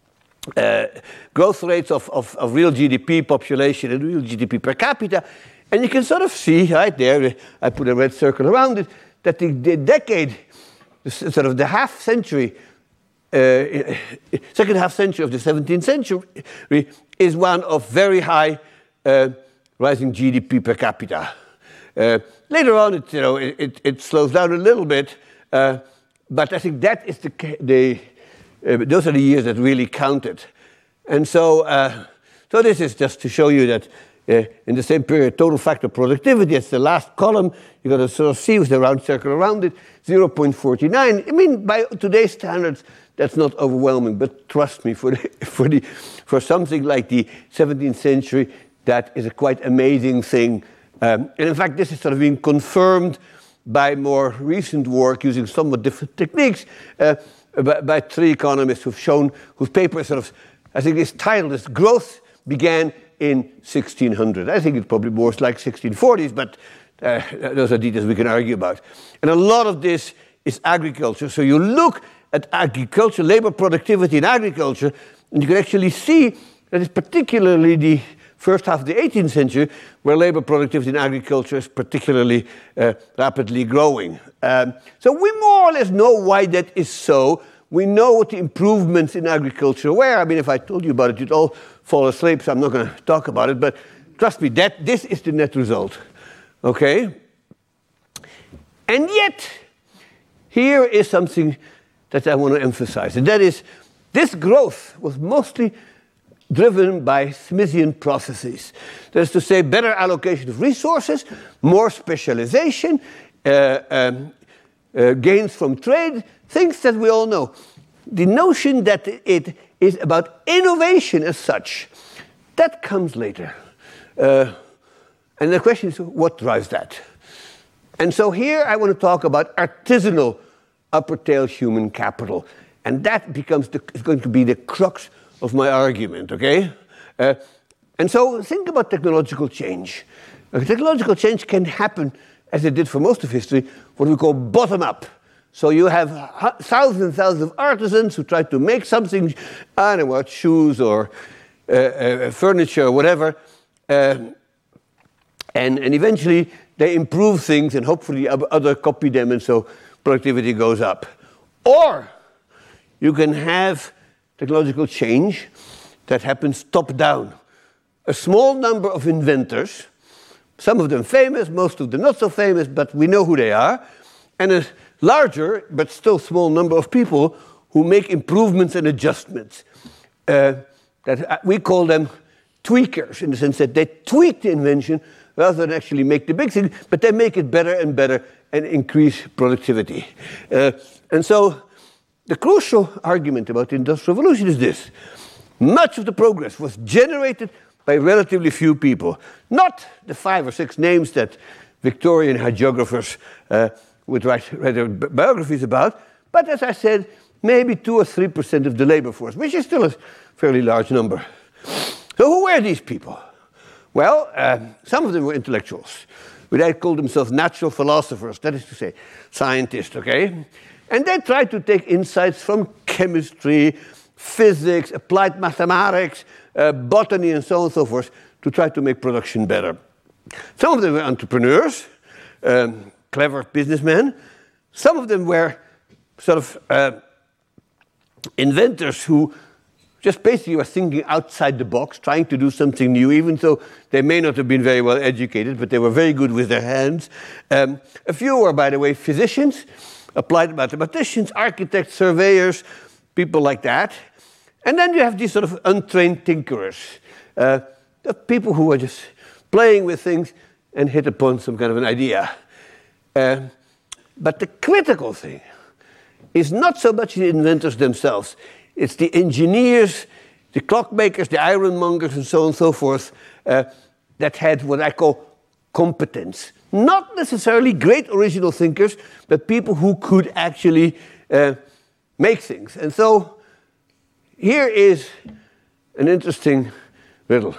S3: growth rates of real GDP population and real GDP per capita. And you can sort of see right there, I put a red circle around it, that the decade, sort of the half century, second half century of the 17th century is one of very high rising GDP per capita. Later on, it slows down a little bit, but I think that is those are the years that really counted. And so this is just to show you that in the same period, total factor productivity, it's the last column, you've got to sort of see with the round circle around it, 0.49. I mean, by today's standards, that's not overwhelming, but trust me, for something like the 17th century, that is a quite amazing thing. And in fact, this is sort of being confirmed by more recent work using somewhat different techniques by three economists whose paper is sort of, I think is titled as Growth Began in 1600. I think it's probably more like 1640s, but those are details we can argue about. And a lot of this is agriculture. So you look at agriculture, labor productivity in agriculture, and you can actually see that it's particularly the first half of the 18th century where labor productivity in agriculture is particularly rapidly growing. So we more or less know why that is so. We know what the improvements in agriculture were. I mean, if I told you about it, you'd all fall asleep, so I'm not going to talk about it. But trust me, this is the net result. Okay? And yet, here is something that I want to emphasize. And that is, this growth was mostly driven by Smithian processes. That is to say, better allocation of resources, more specialization, gains from trade, things that we all know. The notion that it is about innovation as such, that comes later. And the question is, what drives that? And so here I want to talk about artisanal upper tail human capital. And that is going to be the crux of my argument, okay? And so think about technological change. Technological change can happen, as it did for most of history, what we call bottom-up. So you have thousands and thousands of artisans who try to make something, I don't know what, shoes or furniture or whatever, and eventually they improve things and hopefully others copy them, and so productivity goes up. Or you can have technological change that happens top-down. A small number of inventors, some of them famous, most of them not so famous, but we know who they are, and a larger but still small number of people who make improvements and adjustments. That we call them tweakers, in the sense that they tweak the invention rather than actually make the big thing, but they make it better and better and increase productivity. And so the crucial argument about the Industrial Revolution is this. Much of the progress was generated by relatively few people. Not the 5 or 6 names that Victorian hagiographers would write their biographies about, but as I said, maybe 2 or 3% of the labor force, which is still a fairly large number. So who were these people? Well, some of them were intellectuals. They called themselves natural philosophers, that is to say, scientists, okay? And they tried to take insights from chemistry, physics, applied mathematics, botany, and so on and so forth, to try to make production better. Some of them were entrepreneurs, clever businessmen. Some of them were sort of inventors who just basically were thinking outside the box, trying to do something new, even though they may not have been very well educated, but they were very good with their hands. A few were, by the way, physicians, applied mathematicians, architects, surveyors, people like that. And then you have these sort of untrained tinkerers, people who are just playing with things and hit upon some kind of an idea. But the critical thing is not so much the inventors themselves. It's the engineers, the clockmakers, the ironmongers, and so on and so forth, that had what I call competence. Not necessarily great original thinkers, but people who could actually make things. And so here is an interesting riddle.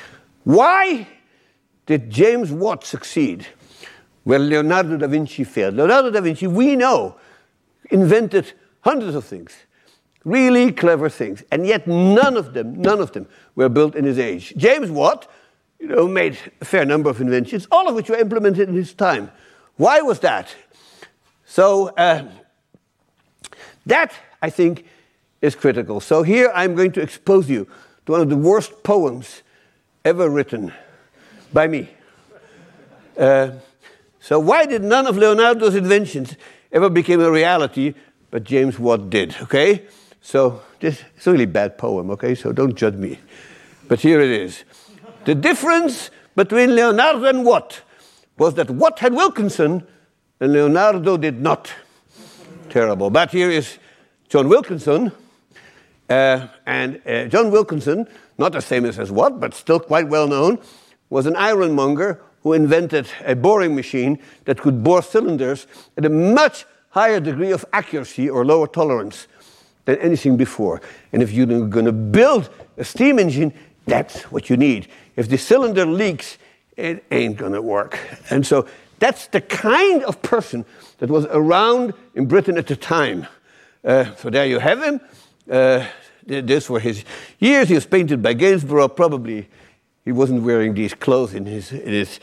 S3: Why did James Watt succeed where Leonardo da Vinci failed? Leonardo da Vinci, we know, invented hundreds of things. really clever things. And yet none of them were built in his age. James Watt, made a fair number of inventions, all of which were implemented in his time. Why was that? So that, I think, is critical. So here I'm going to expose you to one of the worst poems ever written by me. So why did none of Leonardo's inventions ever become a reality, but James Watt did, okay? So this is a really bad poem, okay? So don't judge me. But here it is. The difference between Leonardo and Watt was that Watt had Wilkinson and Leonardo did not. Terrible. But here is John Wilkinson. And John Wilkinson, not as famous as Watt, but still quite well known, was an ironmonger who invented a boring machine that could bore cylinders at a much higher degree of accuracy or lower tolerance than anything before. And if you're going to build a steam engine, that's what you need. If the cylinder leaks, it ain't going to work. And so that's the kind of person that was around in Britain at the time. So there you have him. These were his years. He was painted by Gainsborough. Probably he wasn't wearing these clothes in his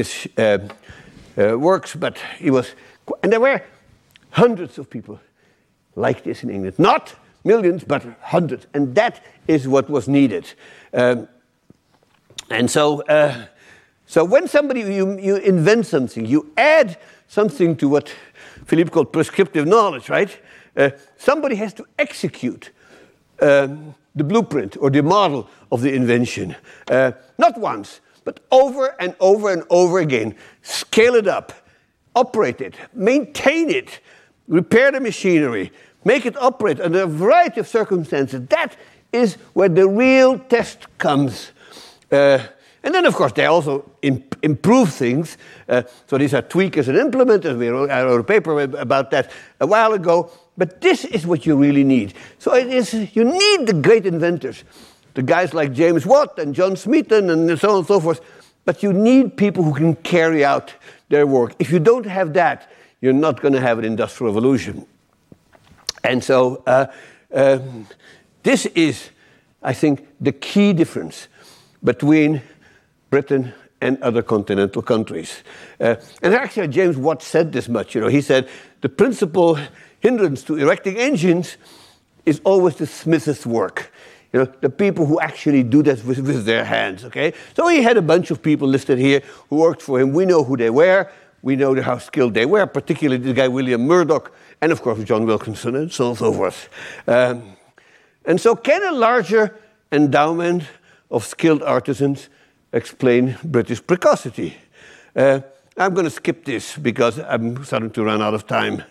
S3: works, but he was. And there were hundreds of people like this in England. Not millions, but hundreds. And that is what was needed. And so when somebody, you invent something, you add something to what Philippe called prescriptive knowledge, right? Somebody has to execute the blueprint or the model of the invention. Not once, but over and over and over again. Scale it up, operate it, maintain it, repair the machinery, make it operate under a variety of circumstances. That is where the real test comes. And then, of course, they also improve things. So these are tweakers and implementers. I wrote a paper about that a while ago. But this is what you really need. So you need the great inventors, the guys like James Watt and John Smeaton and so on and so forth. But you need people who can carry out their work. If you don't have that, you're not going to have an industrial revolution. And so this is, I think, the key difference between Britain and other continental countries. And actually, James Watt said this much. He said, the principal hindrance to erecting engines is always the smith's work. The people who actually do that with their hands, okay? So he had a bunch of people listed here who worked for him. We know who they were. We know how skilled they were, particularly the guy William Murdoch, and of course John Wilkinson, and so on and so forth. And so can a larger endowment of skilled artisans explain British precocity? I'm going to skip this because I'm starting to run out of time.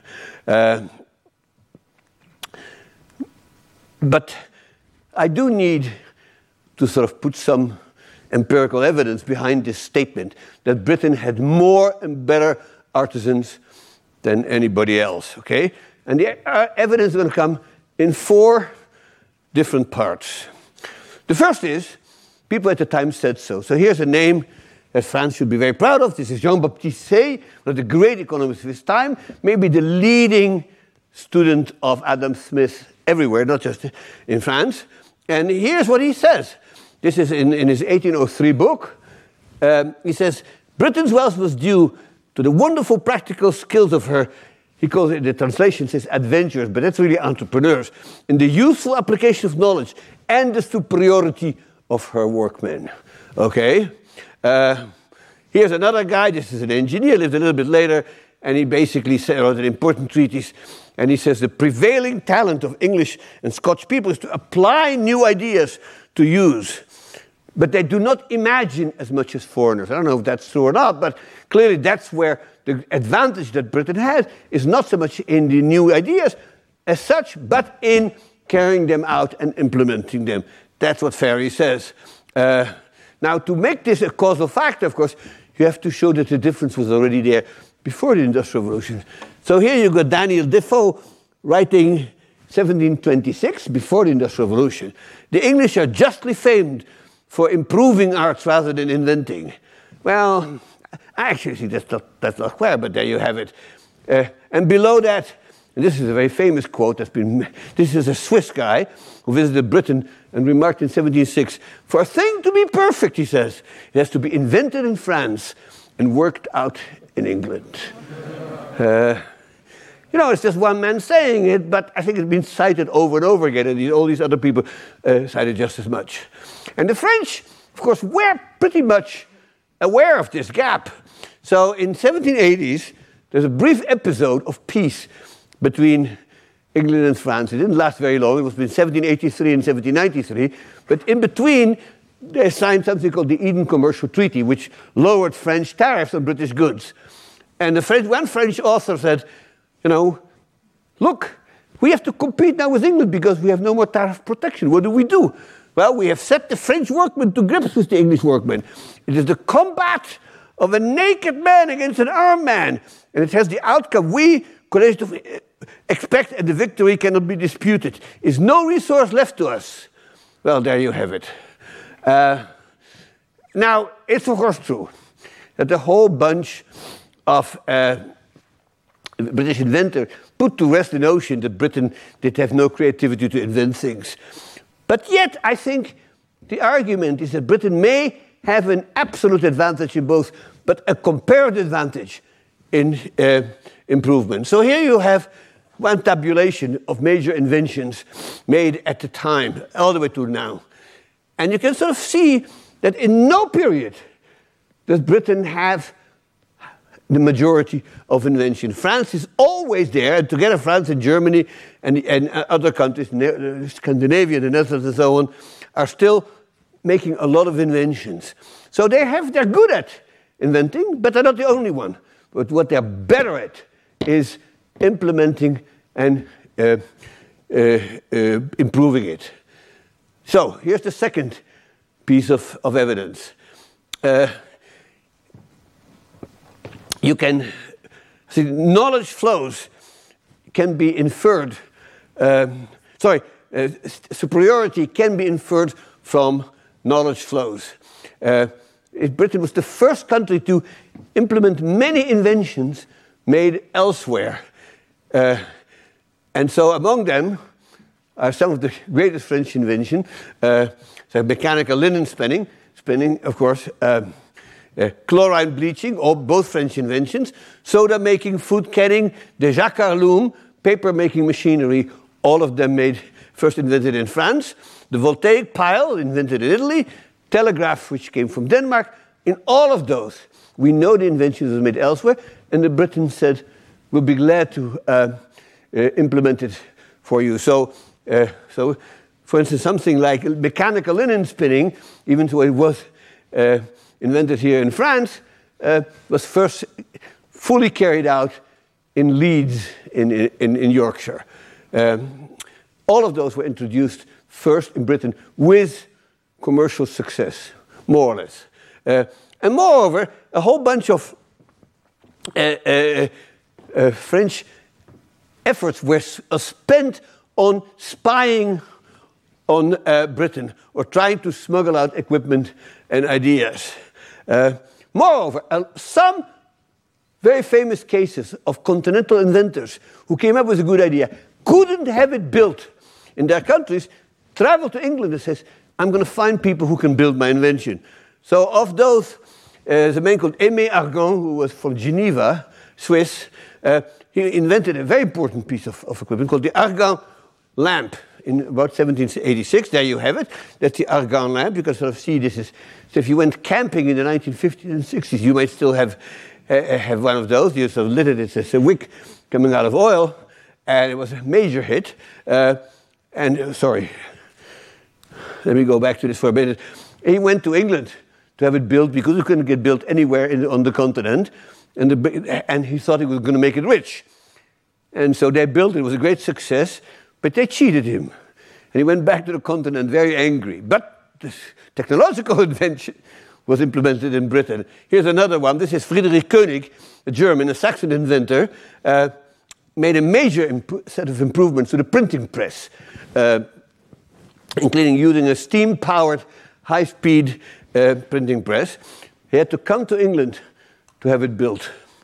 S3: But I do need to sort of put some empirical evidence behind this statement that Britain had more and better artisans than anybody else, okay? And the evidence is going to come in 4 different parts. The first is, people at the time said so. So here's a name that France should be very proud of. This is Jean-Baptiste Say, one of the great economists of his time, maybe the leading student of Adam Smith everywhere, not just in France. And here's what he says. This is in his 1803 book. He says, Britain's wealth was due to the wonderful practical skills of her, he calls it, the translation says adventurers, but that's really entrepreneurs, in the useful application of knowledge and the superiority of her workmen. Okay? Here's another guy, this is an engineer, lived a little bit later, and he basically wrote an important treatise, and he says the prevailing talent of English and Scotch people is to apply new ideas to use, but they do not imagine as much as foreigners. I don't know if that's true or not, but clearly that's where the advantage that Britain has is not so much in the new ideas as such, but in carrying them out and implementing them. That's what Ferry says. Now, to make this a causal factor, of course, you have to show that the difference was already there before the Industrial Revolution. So here you got Daniel Defoe writing 1726, before the Industrial Revolution. The English are justly famed for improving arts rather than inventing. Well, I actually think that's not fair, but there you have it. And below that, and this is a very famous quote this is a Swiss guy who visited Britain and remarked in 1706, "For a thing to be perfect," he says, "it has to be invented in France and worked out in England." It's just one man saying it, but I think it's been cited over and over again, and all these other people cite it just as much. And the French, of course, were pretty much aware of this gap. So in 1780s, there's a brief episode of peace between England and France. It didn't last very long. It was between 1783 and 1793. But in between, they signed something called the Eden Commercial Treaty, which lowered French tariffs on British goods. And one French author said, look, we have to compete now with England because we have no more tariff protection. What do? Well, we have set the French workmen to grips with the English workmen. It is the combat of a naked man against an armed man. And it has the outcome we, Collège de expect, and the victory cannot be disputed. Is no resource left to us. Well, there you have it. Now, it's of course true that the whole bunch of British inventors put to rest the notion that Britain did have no creativity to invent things. But yet, I think the argument is that Britain may have an absolute advantage in both, but a comparative advantage in improvement. So here you have one tabulation of major inventions made at the time, all the way to now. And you can sort of see that in no period does Britain have the majority of invention. France is always there, and together France and Germany and other countries, Scandinavia, the Netherlands and so on, are still making a lot of inventions. So they're good at inventing, but they're not the only one. But what they're better at is implementing and improving it. So here's the second piece of evidence. You can see knowledge flows can be inferred. Superiority can be inferred from knowledge flows. Britain was the first country to implement many inventions made elsewhere. And so among them are some of the greatest French inventions. Mechanical linen spinning, of course, chlorine bleaching, both French inventions, soda making, food canning, the jacquard loom, paper making machinery, all of them first invented in France. The voltaic pile, invented in Italy. Telegraph, which came from Denmark. In all of those, we know the inventions were made elsewhere, and the Britain said, we'll be glad to implement it for you. So, for instance, something like mechanical linen spinning, even though it was invented here in France, was first fully carried out in Leeds in Yorkshire. All of those were introduced first in Britain with commercial success, more or less. And moreover, a whole bunch of French efforts were spent on spying on Britain or trying to smuggle out equipment and ideas. Moreover, some very famous cases of continental inventors who came up with a good idea, couldn't have it built in their countries, traveled to England and says, I'm going to find people who can build my invention. So of those, there's a man called Aimé Argan, who was from Geneva, Swiss. He invented a very important piece of equipment called the Argan lamp in about 1786. There you have it. That's the Argan lamp. You can sort of see this is. So if you went camping in the 1950s and 60s, you might still have one of those. You sort of lit it. It's a wick coming out of oil, and it was a major hit. Sorry, let me go back to this for a minute. He went to England to have it built because it couldn't get built anywhere on the continent, and he thought he was going to make it rich. And so they built it. It was a great success, but they cheated him. And he went back to the continent very angry. But this technological invention was implemented in Britain. Here's another one. This is Friedrich Koenig, a German, a Saxon inventor, made a major set of improvements to the printing press, including using a steam-powered, high-speed printing press. He had to come to England to have it built.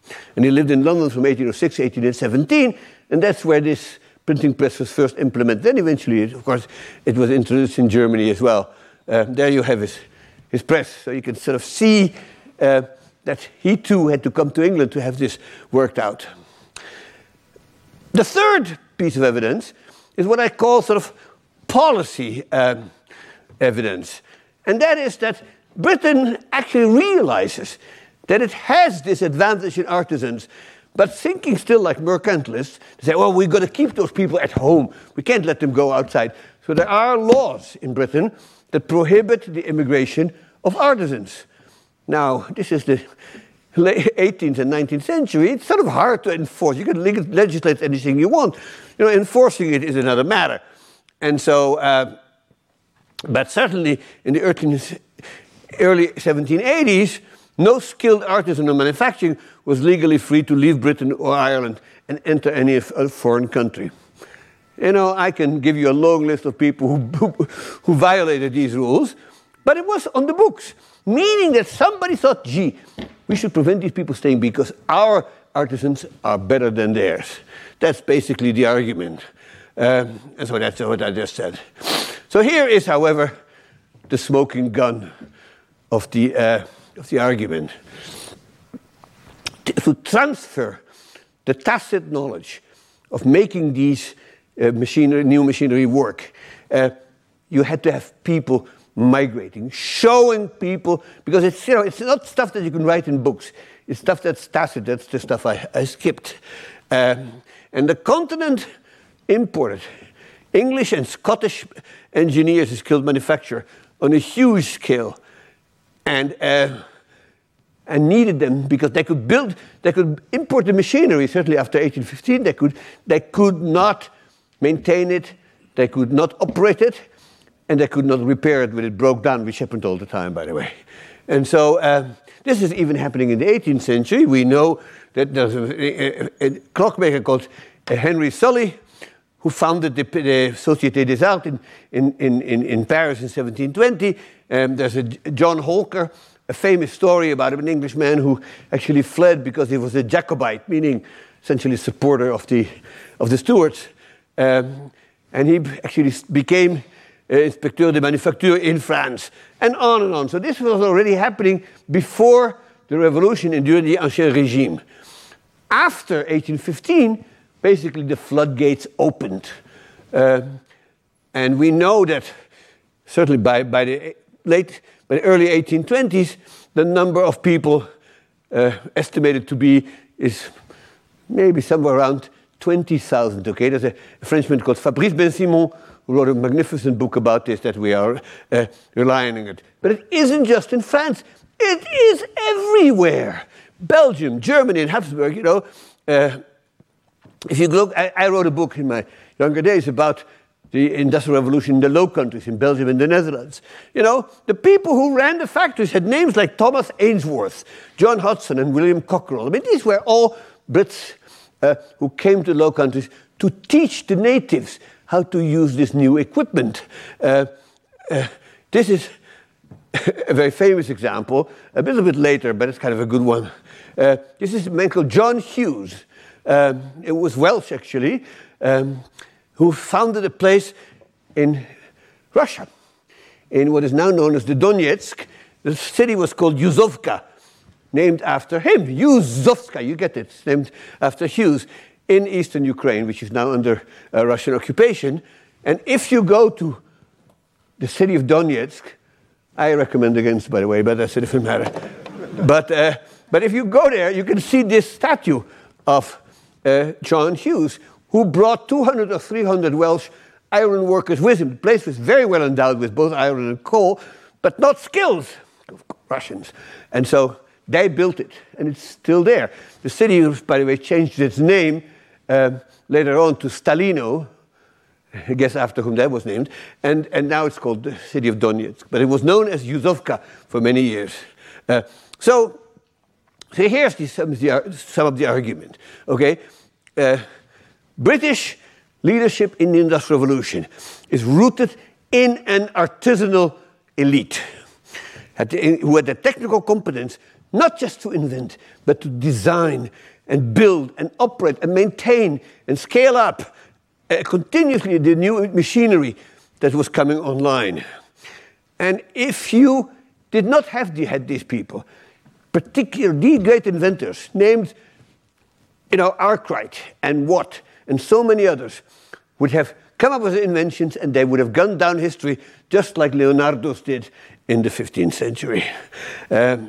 S3: And he lived in London from 1806 to 1817, and that's where this printing press was first implemented. Then eventually, of course, it was introduced in Germany as well. There you have his press. So you can sort of see that he too had to come to England to have this worked out. The third piece of evidence is what I call sort of policy evidence. And that is that Britain actually realizes that it has this advantage in artisans, but thinking still like mercantilists, they say, well, we've got to keep those people at home. We can't let them go outside. So there are laws in Britain that prohibit the immigration of artisans. Now, this is the late 18th and 19th century. It's sort of hard to enforce. You can legislate anything you want. Enforcing it is another matter. And so, but certainly in the early 1780s, no skilled artisan in manufacturing was legally free to leave Britain or Ireland and enter any foreign country. I can give you a long list of people who violated these rules, but it was on the books, meaning that somebody thought, gee, we should prevent these people staying because our artisans are better than theirs. That's basically the argument. And so that's what I just said. So here is, however, the smoking gun of the argument. To transfer the tacit knowledge of making these new machinery work, you had to have people migrating, showing people, because it's not stuff that you can write in books. It's stuff that's tacit. That's the stuff I skipped. And the continent imported English and Scottish engineers and skilled manufacture on a huge scale, and needed them because they could import the machinery. Certainly after 1815, they could not maintain it, they could not operate it, and they could not repair it when it broke down, which happened all the time, by the way. And so this is even happening in the 18th century. We know that there's a clockmaker called Henry Sully, who founded the Société des Arts in Paris in 1720. There's a John Holker, a famous story about an Englishman who actually fled because he was a Jacobite, meaning essentially supporter of the Stuarts. And he actually became Inspecteur de Manufacture in France, and on and on. So this was already happening before the revolution and during the Ancien Régime. After 1815, basically the floodgates opened. And we know that certainly by the early 1820s, the number of people estimated to be is maybe somewhere around 20,000. Okay, there's a Frenchman called Fabrice Ben-Simon who wrote a magnificent book about this that we are relying on it. But it isn't just in France. It is everywhere. Belgium, Germany, and Habsburg, if you look, I wrote a book in my younger days about the Industrial Revolution in the Low Countries, in Belgium and the Netherlands. The people who ran the factories had names like Thomas Ainsworth, John Hudson, and William Cockerell. I mean, these were all Brits who came to the Low Countries to teach the natives how to use this new equipment. This is a very famous example, a little bit later, but it's kind of a good one. This is a man called John Hughes. It was Welsh, actually, who founded a place in Russia, in what is now known as the Donetsk. The city was called Yuzovka, named after him. Yuzovka, you get it, it's named after Hughes, in eastern Ukraine, which is now under Russian occupation. And if you go to the city of Donetsk, I recommend against, by the way, but that's a different matter. But if you go there, you can see this statue of John Hughes, who brought 200 or 300 Welsh iron workers with him. The place was very well endowed with both iron and coal, but not skills, Russians. And so they built it, and it's still there. The city, by the way, changed its name later on to Stalino, I guess after whom that was named, and now it's called the city of Donetsk. But it was known as Yuzovka for many years. So here's some of the argument. Okay, British leadership in the Industrial Revolution is rooted in an artisanal elite who had the technical competence not just to invent, but to design and build and operate and maintain and scale up continuously the new machinery that was coming online. And if you did not have had these people, particularly the great inventors named, Arkwright and Watt and so many others would have come up with inventions, and they would have gone down history just like Leonardo's did in the 15th century. And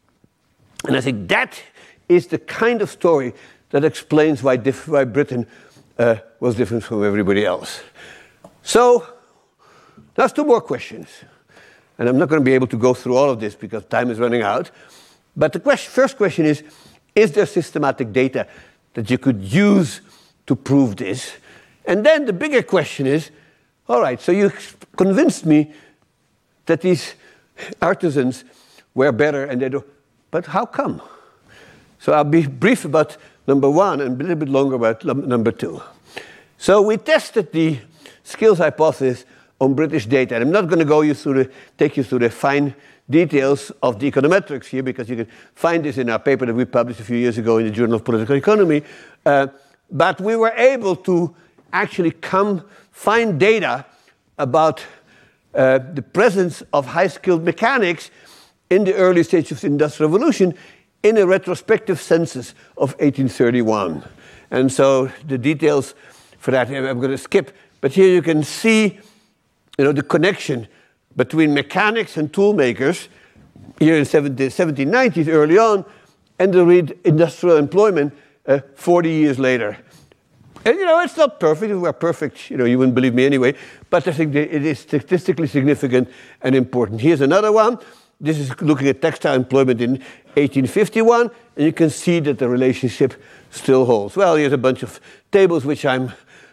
S3: I think that is the kind of story that explains why Britain was different from everybody else. So, that's 2 more questions. And I'm not going to be able to go through all of this because time is running out. But the first question is there systematic data that you could use to prove this? And then the bigger question is, all right, so you convinced me that these artisans were better and they do, but how come? So I'll be brief about number 1 and a little bit longer about number 2. So we tested the skills hypothesis on British data. And I'm not going to take you through the fine details of the econometrics here, because you can find this in our paper that we published a few years ago in the Journal of Political Economy. But we were able to actually find data about the presence of high-skilled mechanics in the early stages of the Industrial Revolution in a retrospective census of 1831. And so the details for that I'm going to skip. But here you can see the connection between mechanics and tool makers here in the 1790s early on, and the industrial employment 40 years later. And it's not perfect. If it were perfect, you wouldn't believe me anyway. But I think it is statistically significant and important. Here's another one. This is looking at textile employment in 1851, and you can see that the relationship still holds. Well, here's a bunch of tables which I'm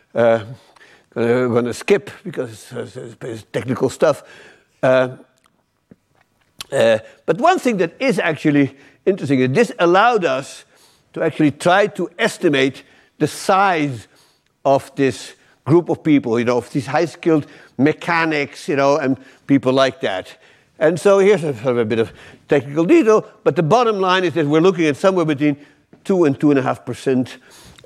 S3: going to skip because it's technical stuff. But one thing that is actually interesting is this allowed us to actually try to estimate the size of this group of people, of these high-skilled mechanics, and people like that. And so here's a bit of technical detail, but the bottom line is that we're looking at somewhere between 2 and 2.5%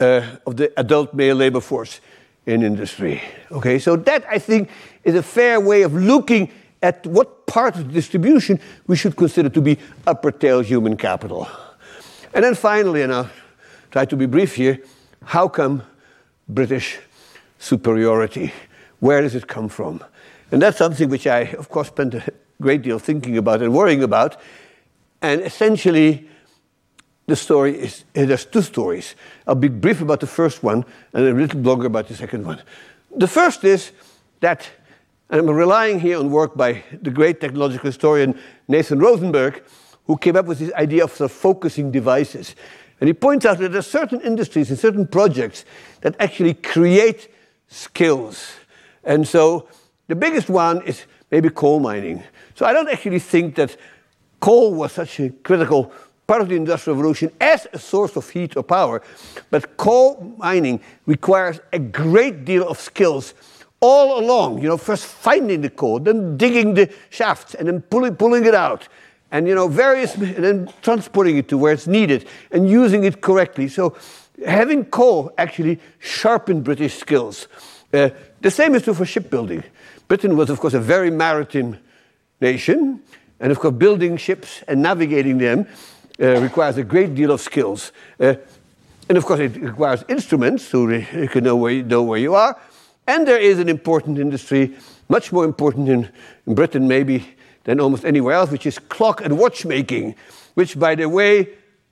S3: of the adult male labor force in industry. Okay, so that, I think, is a fair way of looking at what part of the distribution we should consider to be upper tail human capital. And then finally, and I'll try to be brief here, how come British superiority? Where does it come from? And that's something which I, of course, spent a great deal thinking about and worrying about. And essentially, the story is, there's 2 stories. I'll be brief about the first one and a little longer about the second one. The first is that, and I'm relying here on work by the great technological historian Nathan Rosenberg, who came up with this idea of focusing devices. And he points out that there are certain industries and certain projects that actually create skills. And so the biggest one is maybe coal mining. So I don't actually think that coal was such a critical part of the Industrial Revolution as a source of heat or power. But coal mining requires a great deal of skills all along. First finding the coal, then digging the shafts, and then pulling it out. And, and then transporting it to where it's needed and using it correctly. So having coal actually sharpened British skills. The same is true for shipbuilding. Britain was, of course, a very maritime nation. And, of course, building ships and navigating them requires a great deal of skills. And, of course, it requires instruments so you can know where you are. And there is an important industry, much more important in Britain maybe than almost anywhere else, which is clock and watchmaking, which, by the way,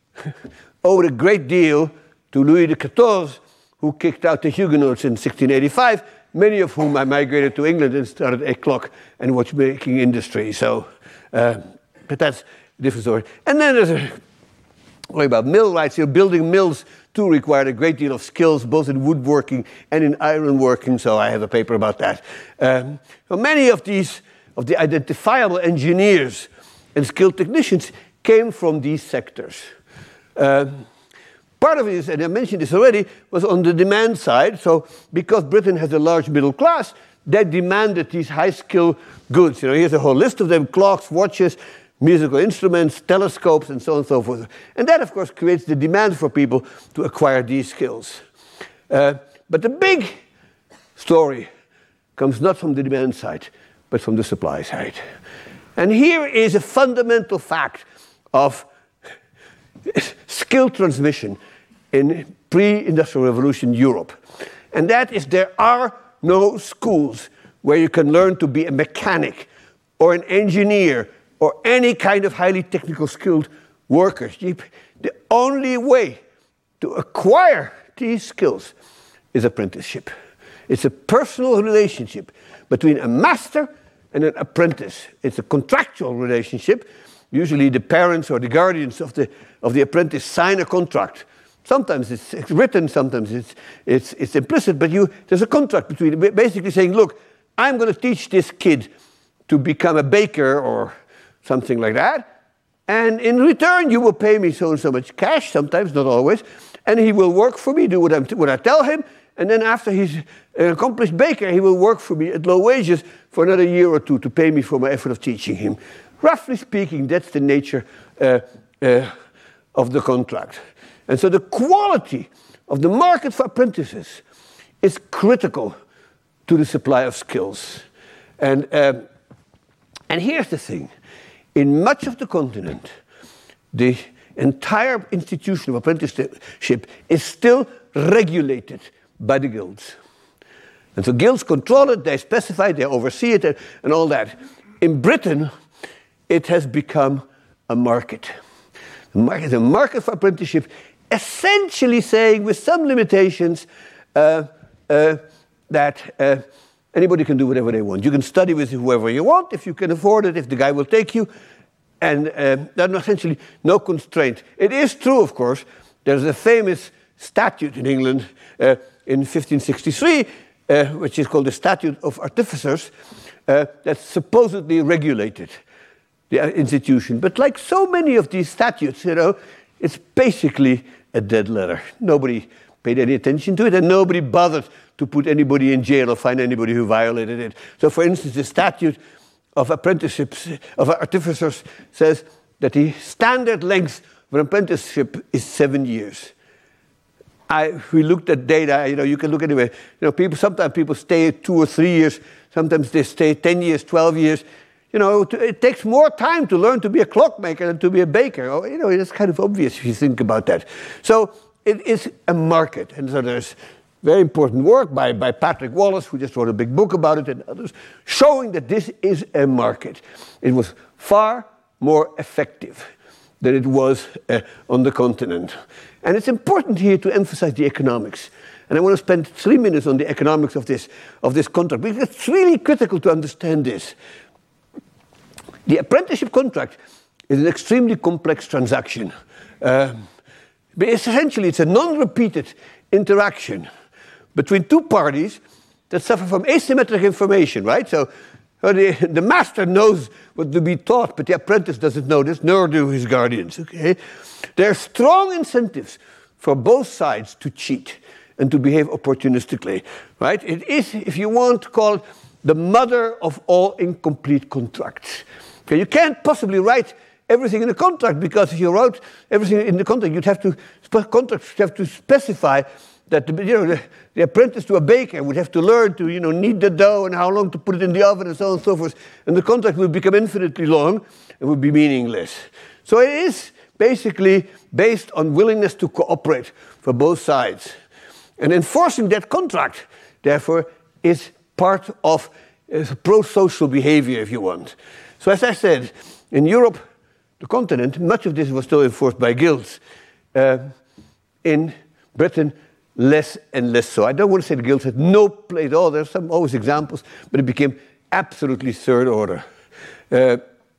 S3: owed a great deal to Louis XIV, who kicked out the Huguenots in 1685, many of whom migrated to England and started a clock and watchmaking industry. So, but that's a different story. And then there's a story about millwrights. Building mills, too, required a great deal of skills, both in woodworking and in ironworking, so I have a paper about that. So many of the identifiable engineers and skilled technicians came from these sectors. Part of it is, and I mentioned this already, was on the demand side. So because Britain has a large middle class, they demanded these high-skill goods. Here's a whole list of them: clocks, watches, musical instruments, telescopes, and so on and so forth. And that, of course, creates the demand for people to acquire these skills. But the big story comes not from the demand side, but from the supply side. And here is a fundamental fact of skill transmission in pre-industrial revolution Europe. And that is there are no schools where you can learn to be a mechanic or an engineer or any kind of highly technical skilled worker. The only way to acquire these skills is apprenticeship. It's a personal relationship between a master and an apprentice. It's a contractual relationship. Usually the parents or the guardians of the apprentice sign a contract. Sometimes it's written, sometimes it's implicit, but there's a contract between basically saying, look, I'm going to teach this kid to become a baker or something like that, and in return you will pay me so and so much cash, sometimes, not always, and he will work for me, do what I tell him, and then after he's an accomplished baker, he will work for me at low wages for another year or two to pay me for my effort of teaching him. Roughly speaking, that's the nature of the contract. And so the quality of the market for apprentices is critical to the supply of skills. And here's the thing. In much of the continent, the entire institution of apprenticeship is still regulated by the guilds. And so guilds control it, they specify, they oversee it, and all that. In Britain, it has become a market. The market for apprenticeship, essentially saying, with some limitations, that anybody can do whatever they want. You can study with whoever you want, if you can afford it, if the guy will take you, and there's essentially no constraint. It is true, of course, there's a famous statute in England in 1563, which is called the Statute of Artificers, that supposedly regulated the institution. But like so many of these statutes, it's basically a dead letter. Nobody paid any attention to it, and nobody bothered to put anybody in jail or find anybody who violated it. So, for instance, the statute of apprenticeships, of artificers, says that the standard length of an apprenticeship is 7 years. We looked at data, you can look anywhere. Sometimes people stay 2 or 3 years, sometimes they stay 10 years, 12 years. It takes more time to learn to be a clockmaker than to be a baker. It's kind of obvious if you think about that. So it is a market. And so there's very important work by Patrick Wallace, who just wrote a big book about it, and others, showing that this is a market. It was far more effective than it was on the continent. And it's important here to emphasize the economics. And I want to spend 3 minutes on the economics of this contract, because it's really critical to understand this. The apprenticeship contract is an extremely complex transaction. But essentially, it's a non-repeated interaction between two parties that suffer from asymmetric information, right? So the master knows what to be taught, but the apprentice doesn't know this, nor do his guardians, okay? There are strong incentives for both sides to cheat and to behave opportunistically, right? It is, if you want to call it, the mother of all incomplete contracts. Okay, you can't possibly write everything in the contract, because if you wrote everything in the contract, you'd have to specify that the apprentice to a baker would have to learn to knead the dough and how long to put it in the oven and so on and so forth, and the contract would become infinitely long and would be meaningless. So it is basically based on willingness to cooperate for both sides, and enforcing that contract, therefore, is part of pro-social behavior, if you want. So as I said, in Europe, the continent, much of this was still enforced by guilds. In Britain, less and less so. I don't want to say the guilds had no play at all. There's always examples, but it became absolutely third order. And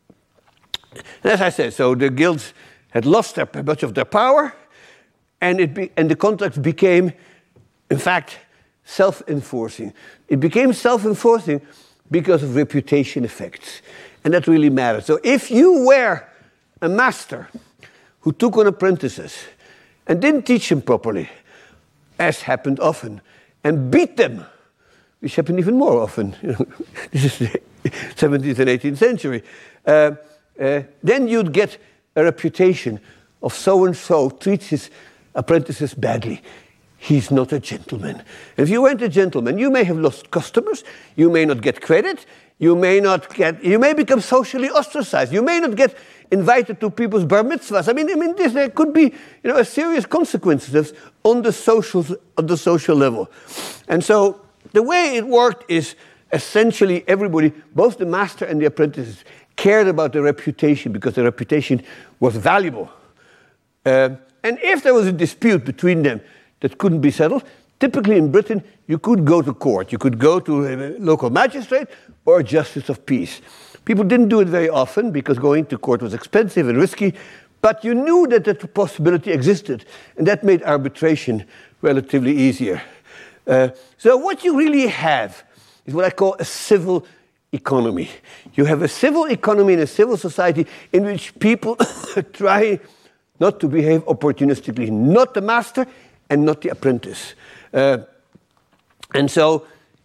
S3: as I said, so the guilds had lost much of their power, and the contracts became, in fact, self-enforcing. It became self-enforcing because of reputation effects. And that really matters. So if you were a master who took on apprentices and didn't teach them properly, as happened often, and beat them, which happened even more often, this is the 17th and 18th century, then you'd get a reputation of so-and-so treats his apprentices badly. He's not a gentleman. If you weren't a gentleman, you may have lost customers, you may not get credit, you may become socially ostracized, you may not get invited to people's bar mitzvahs. There could be, a serious consequences on the social level. And so the way it worked is essentially everybody, both the master and the apprentices, cared about the reputation because the reputation was valuable. And if there was a dispute between them that couldn't be settled, typically in Britain, you could go to court. You could go to a local magistrate or a justice of peace. People didn't do it very often because going to court was expensive and risky, but you knew that that possibility existed, and that made arbitration relatively easier. So what you really have is what I call a civil economy. You have a civil economy and a civil society in which people try not to behave opportunistically, not the master and not the apprentice. And so,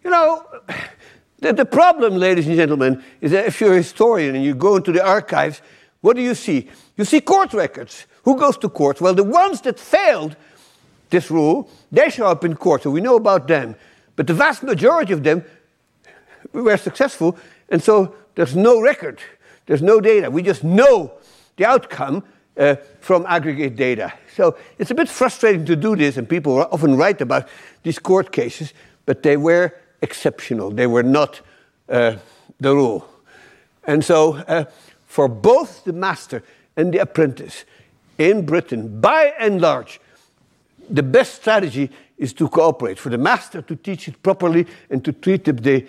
S3: the problem, ladies and gentlemen, is that if you're a historian and you go into the archives, what do you see? You see court records. Who goes to court? Well, the ones that failed this rule, they show up in court, so we know about them. But the vast majority of them were successful, and so there's no record. There's no data. We just know the outcome from aggregate data. So it's a bit frustrating to do this, and people often write about these court cases, but they were exceptional. They were not the rule. And so for both the master and the apprentice in Britain, by and large, the best strategy is to cooperate. For the master to teach it properly and to treat the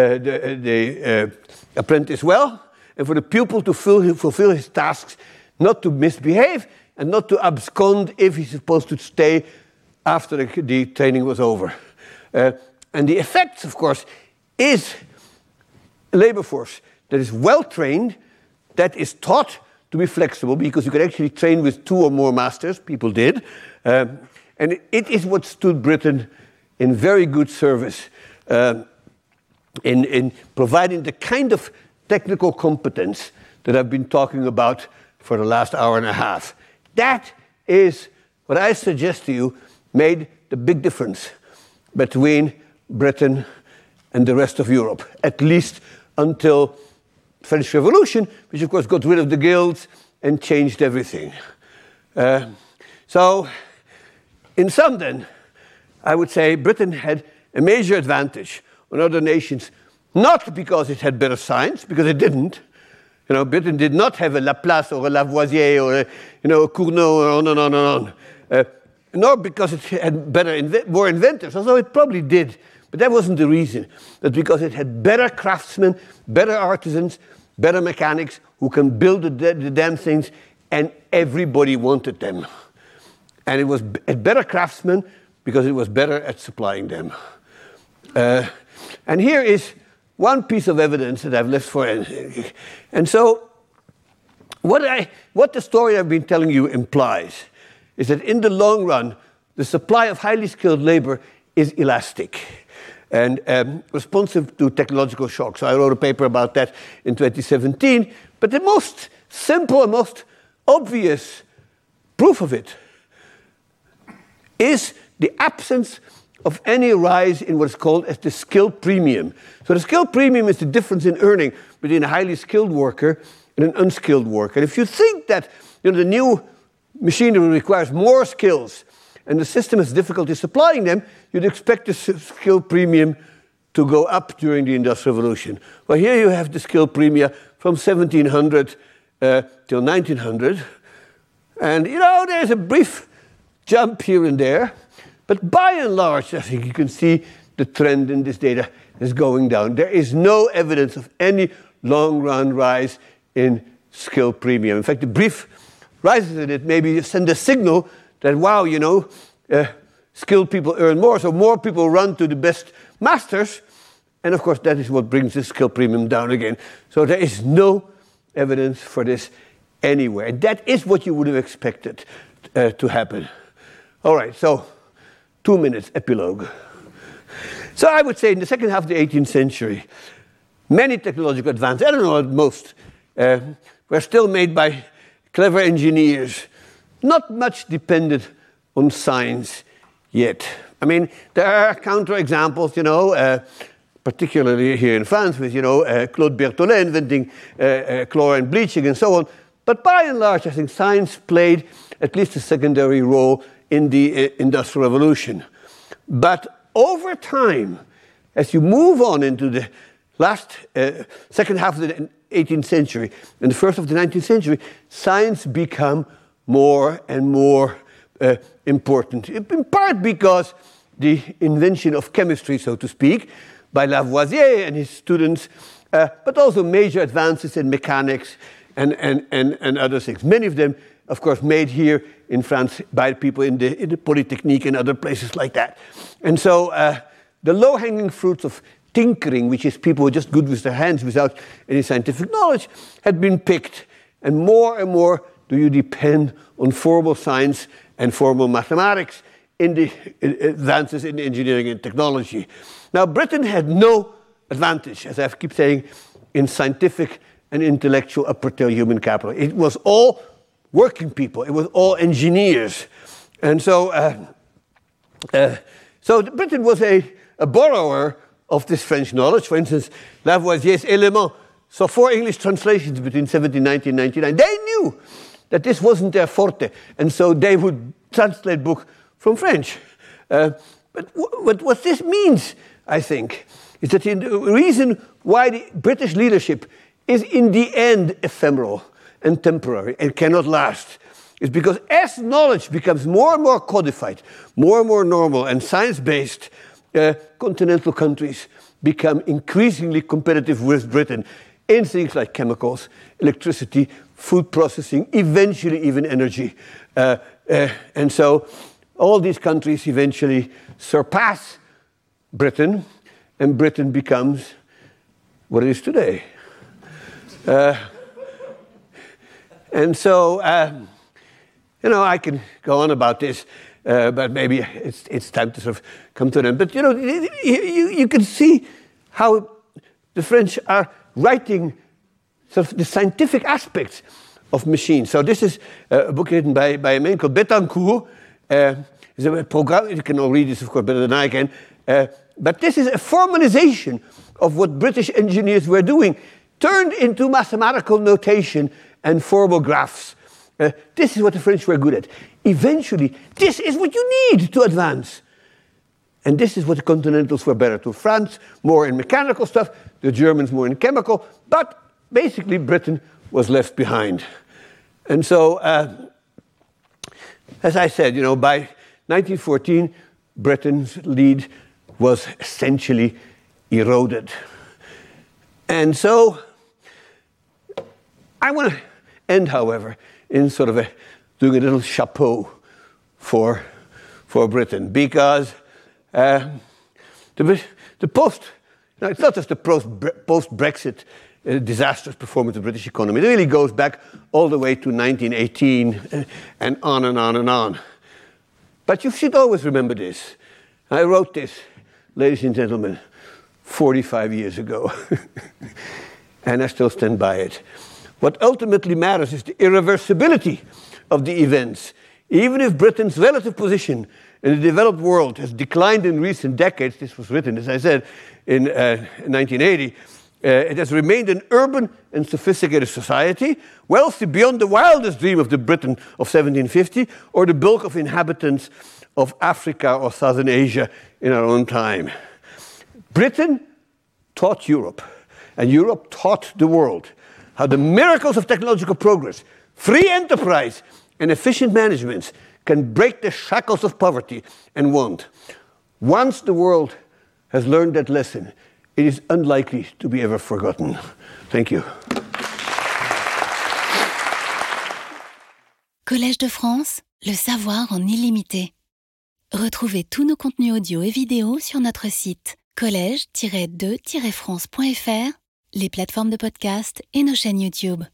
S3: apprentice well, and for the pupil to fulfill his tasks, not to misbehave and not to abscond if he's supposed to stay after the training was over. And the effect, of course, is a labor force that is well trained, that is taught to be flexible, because you could actually train with 2 or more masters. People did. And it is what stood Britain in very good service in providing the kind of technical competence that I've been talking about for the last hour and a half. That is what I suggest to you made the big difference between Britain and the rest of Europe, at least until the French Revolution, which of course got rid of the guilds and changed everything. So, in sum then, I would say Britain had a major advantage on other nations, not because it had better science, because it didn't. Britain did not have a Laplace or a Lavoisier or a Cournot or on and on and on. Nor because it had more inventors, although it probably did. But that wasn't the reason. That's because it had better craftsmen, better artisans, better mechanics who can build the damn things, and everybody wanted them. And it was a better craftsman because it was better at supplying them. And here is one piece of evidence that I've left for. And so what the story I've been telling you implies is that in the long run, the supply of highly skilled labor is elastic and responsive to technological shocks. So I wrote a paper about that in 2017. But the most simple and most obvious proof of it is the absence of any rise in what is called as the skill premium. So the skill premium is the difference in earning between a highly skilled worker and an unskilled worker. And if you think that the new machinery requires more skills and the system has difficulty supplying them, you'd expect the skill premium to go up during the Industrial Revolution. Well, here you have the skill premium from 1700 till 1900. And, there's a brief jump here and there. But by and large, I think you can see the trend in this data is going down. There is no evidence of any long-run rise in skill premium. In fact, the brief rises in it maybe send a signal that, wow, skilled people earn more, so more people run to the best masters. And of course, that is what brings the skill premium down again. So there is no evidence for this anywhere. That is what you would have expected to happen. All right, so 2 minutes epilogue. So I would say in the second half of the 18th century, many technological advances, I don't know most, were still made by clever engineers, not much depended on science yet. I mean, there are counterexamples, particularly here in France with, Claude Berthollet inventing chlorine bleaching and so on. But by and large, I think science played at least a secondary role in the Industrial Revolution. But over time, as you move on into the second half of the 18th century and the first of the 19th century, science became more and more important, in part because the invention of chemistry, so to speak, by Lavoisier and his students, but also major advances in mechanics and other things. Many of them, of course, made here in France by people in the Polytechnique and other places like that. And so the low-hanging fruits of tinkering, which is people who are just good with their hands without any scientific knowledge, had been picked. And more do you depend on formal science and formal mathematics in the advances in engineering and technology. Now, Britain had no advantage, as I keep saying, in scientific and intellectual upper-tier human capital. It was all working people. It was all engineers. And so Britain was a borrower of this French knowledge. For instance, Lavoisier's Éléments saw 4 English translations between 1790 and 1799. They knew that this wasn't their forte, and so they would translate books from French. But what this means, I think, is that the reason why the British leadership is in the end ephemeral and temporary and cannot last is because as knowledge becomes more and more codified, more and more normal and science-based, continental countries become increasingly competitive with Britain in things like chemicals, electricity, food processing, eventually even energy. And so all these countries eventually surpass Britain, and Britain becomes what it is today. And so, I can go on about this, but maybe it's time to sort of come to an end. But, you can see how the French are writing sort of the scientific aspects of machines. So this is a book written by a man called Bettencourt. It's a program. You can all read this, of course, better than I can. But this is a formalization of what British engineers were doing, turned into mathematical notation and formal graphs. This is what the French were good at. Eventually, this is what you need to advance. And this is what the Continentals were better to. France, more in mechanical stuff, the Germans more in chemical, but basically Britain was left behind. And so, as I said, by 1914, Britain's lead was essentially eroded. And so, I want to end, however, in sort of doing a little chapeau for Britain, because the post, it's not just the post-Brexit disastrous performance of the British economy. It really goes back all the way to 1918 and on and on and on. But you should always remember this. I wrote this, ladies and gentlemen, 45 years ago, and I still stand by it. What ultimately matters is the irreversibility of the events. Even if Britain's relative position in the developed world has declined in recent decades, this was written, as I said, in 1980, it has remained an urban and sophisticated society, wealthy beyond the wildest dream of the Britain of 1750 or the bulk of inhabitants of Africa or Southern Asia in our own time. Britain taught Europe, and Europe taught the world how the miracles of technological progress, free enterprise, and efficient management can break the shackles of poverty and want. Once the world has learned that lesson, it is unlikely to be ever forgotten. Thank you.
S1: Collège de France, le savoir en illimité. Retrouvez tous nos contenus audio et vidéo sur notre site collège-2-france.fr, les plateformes de podcast et nos chaînes YouTube.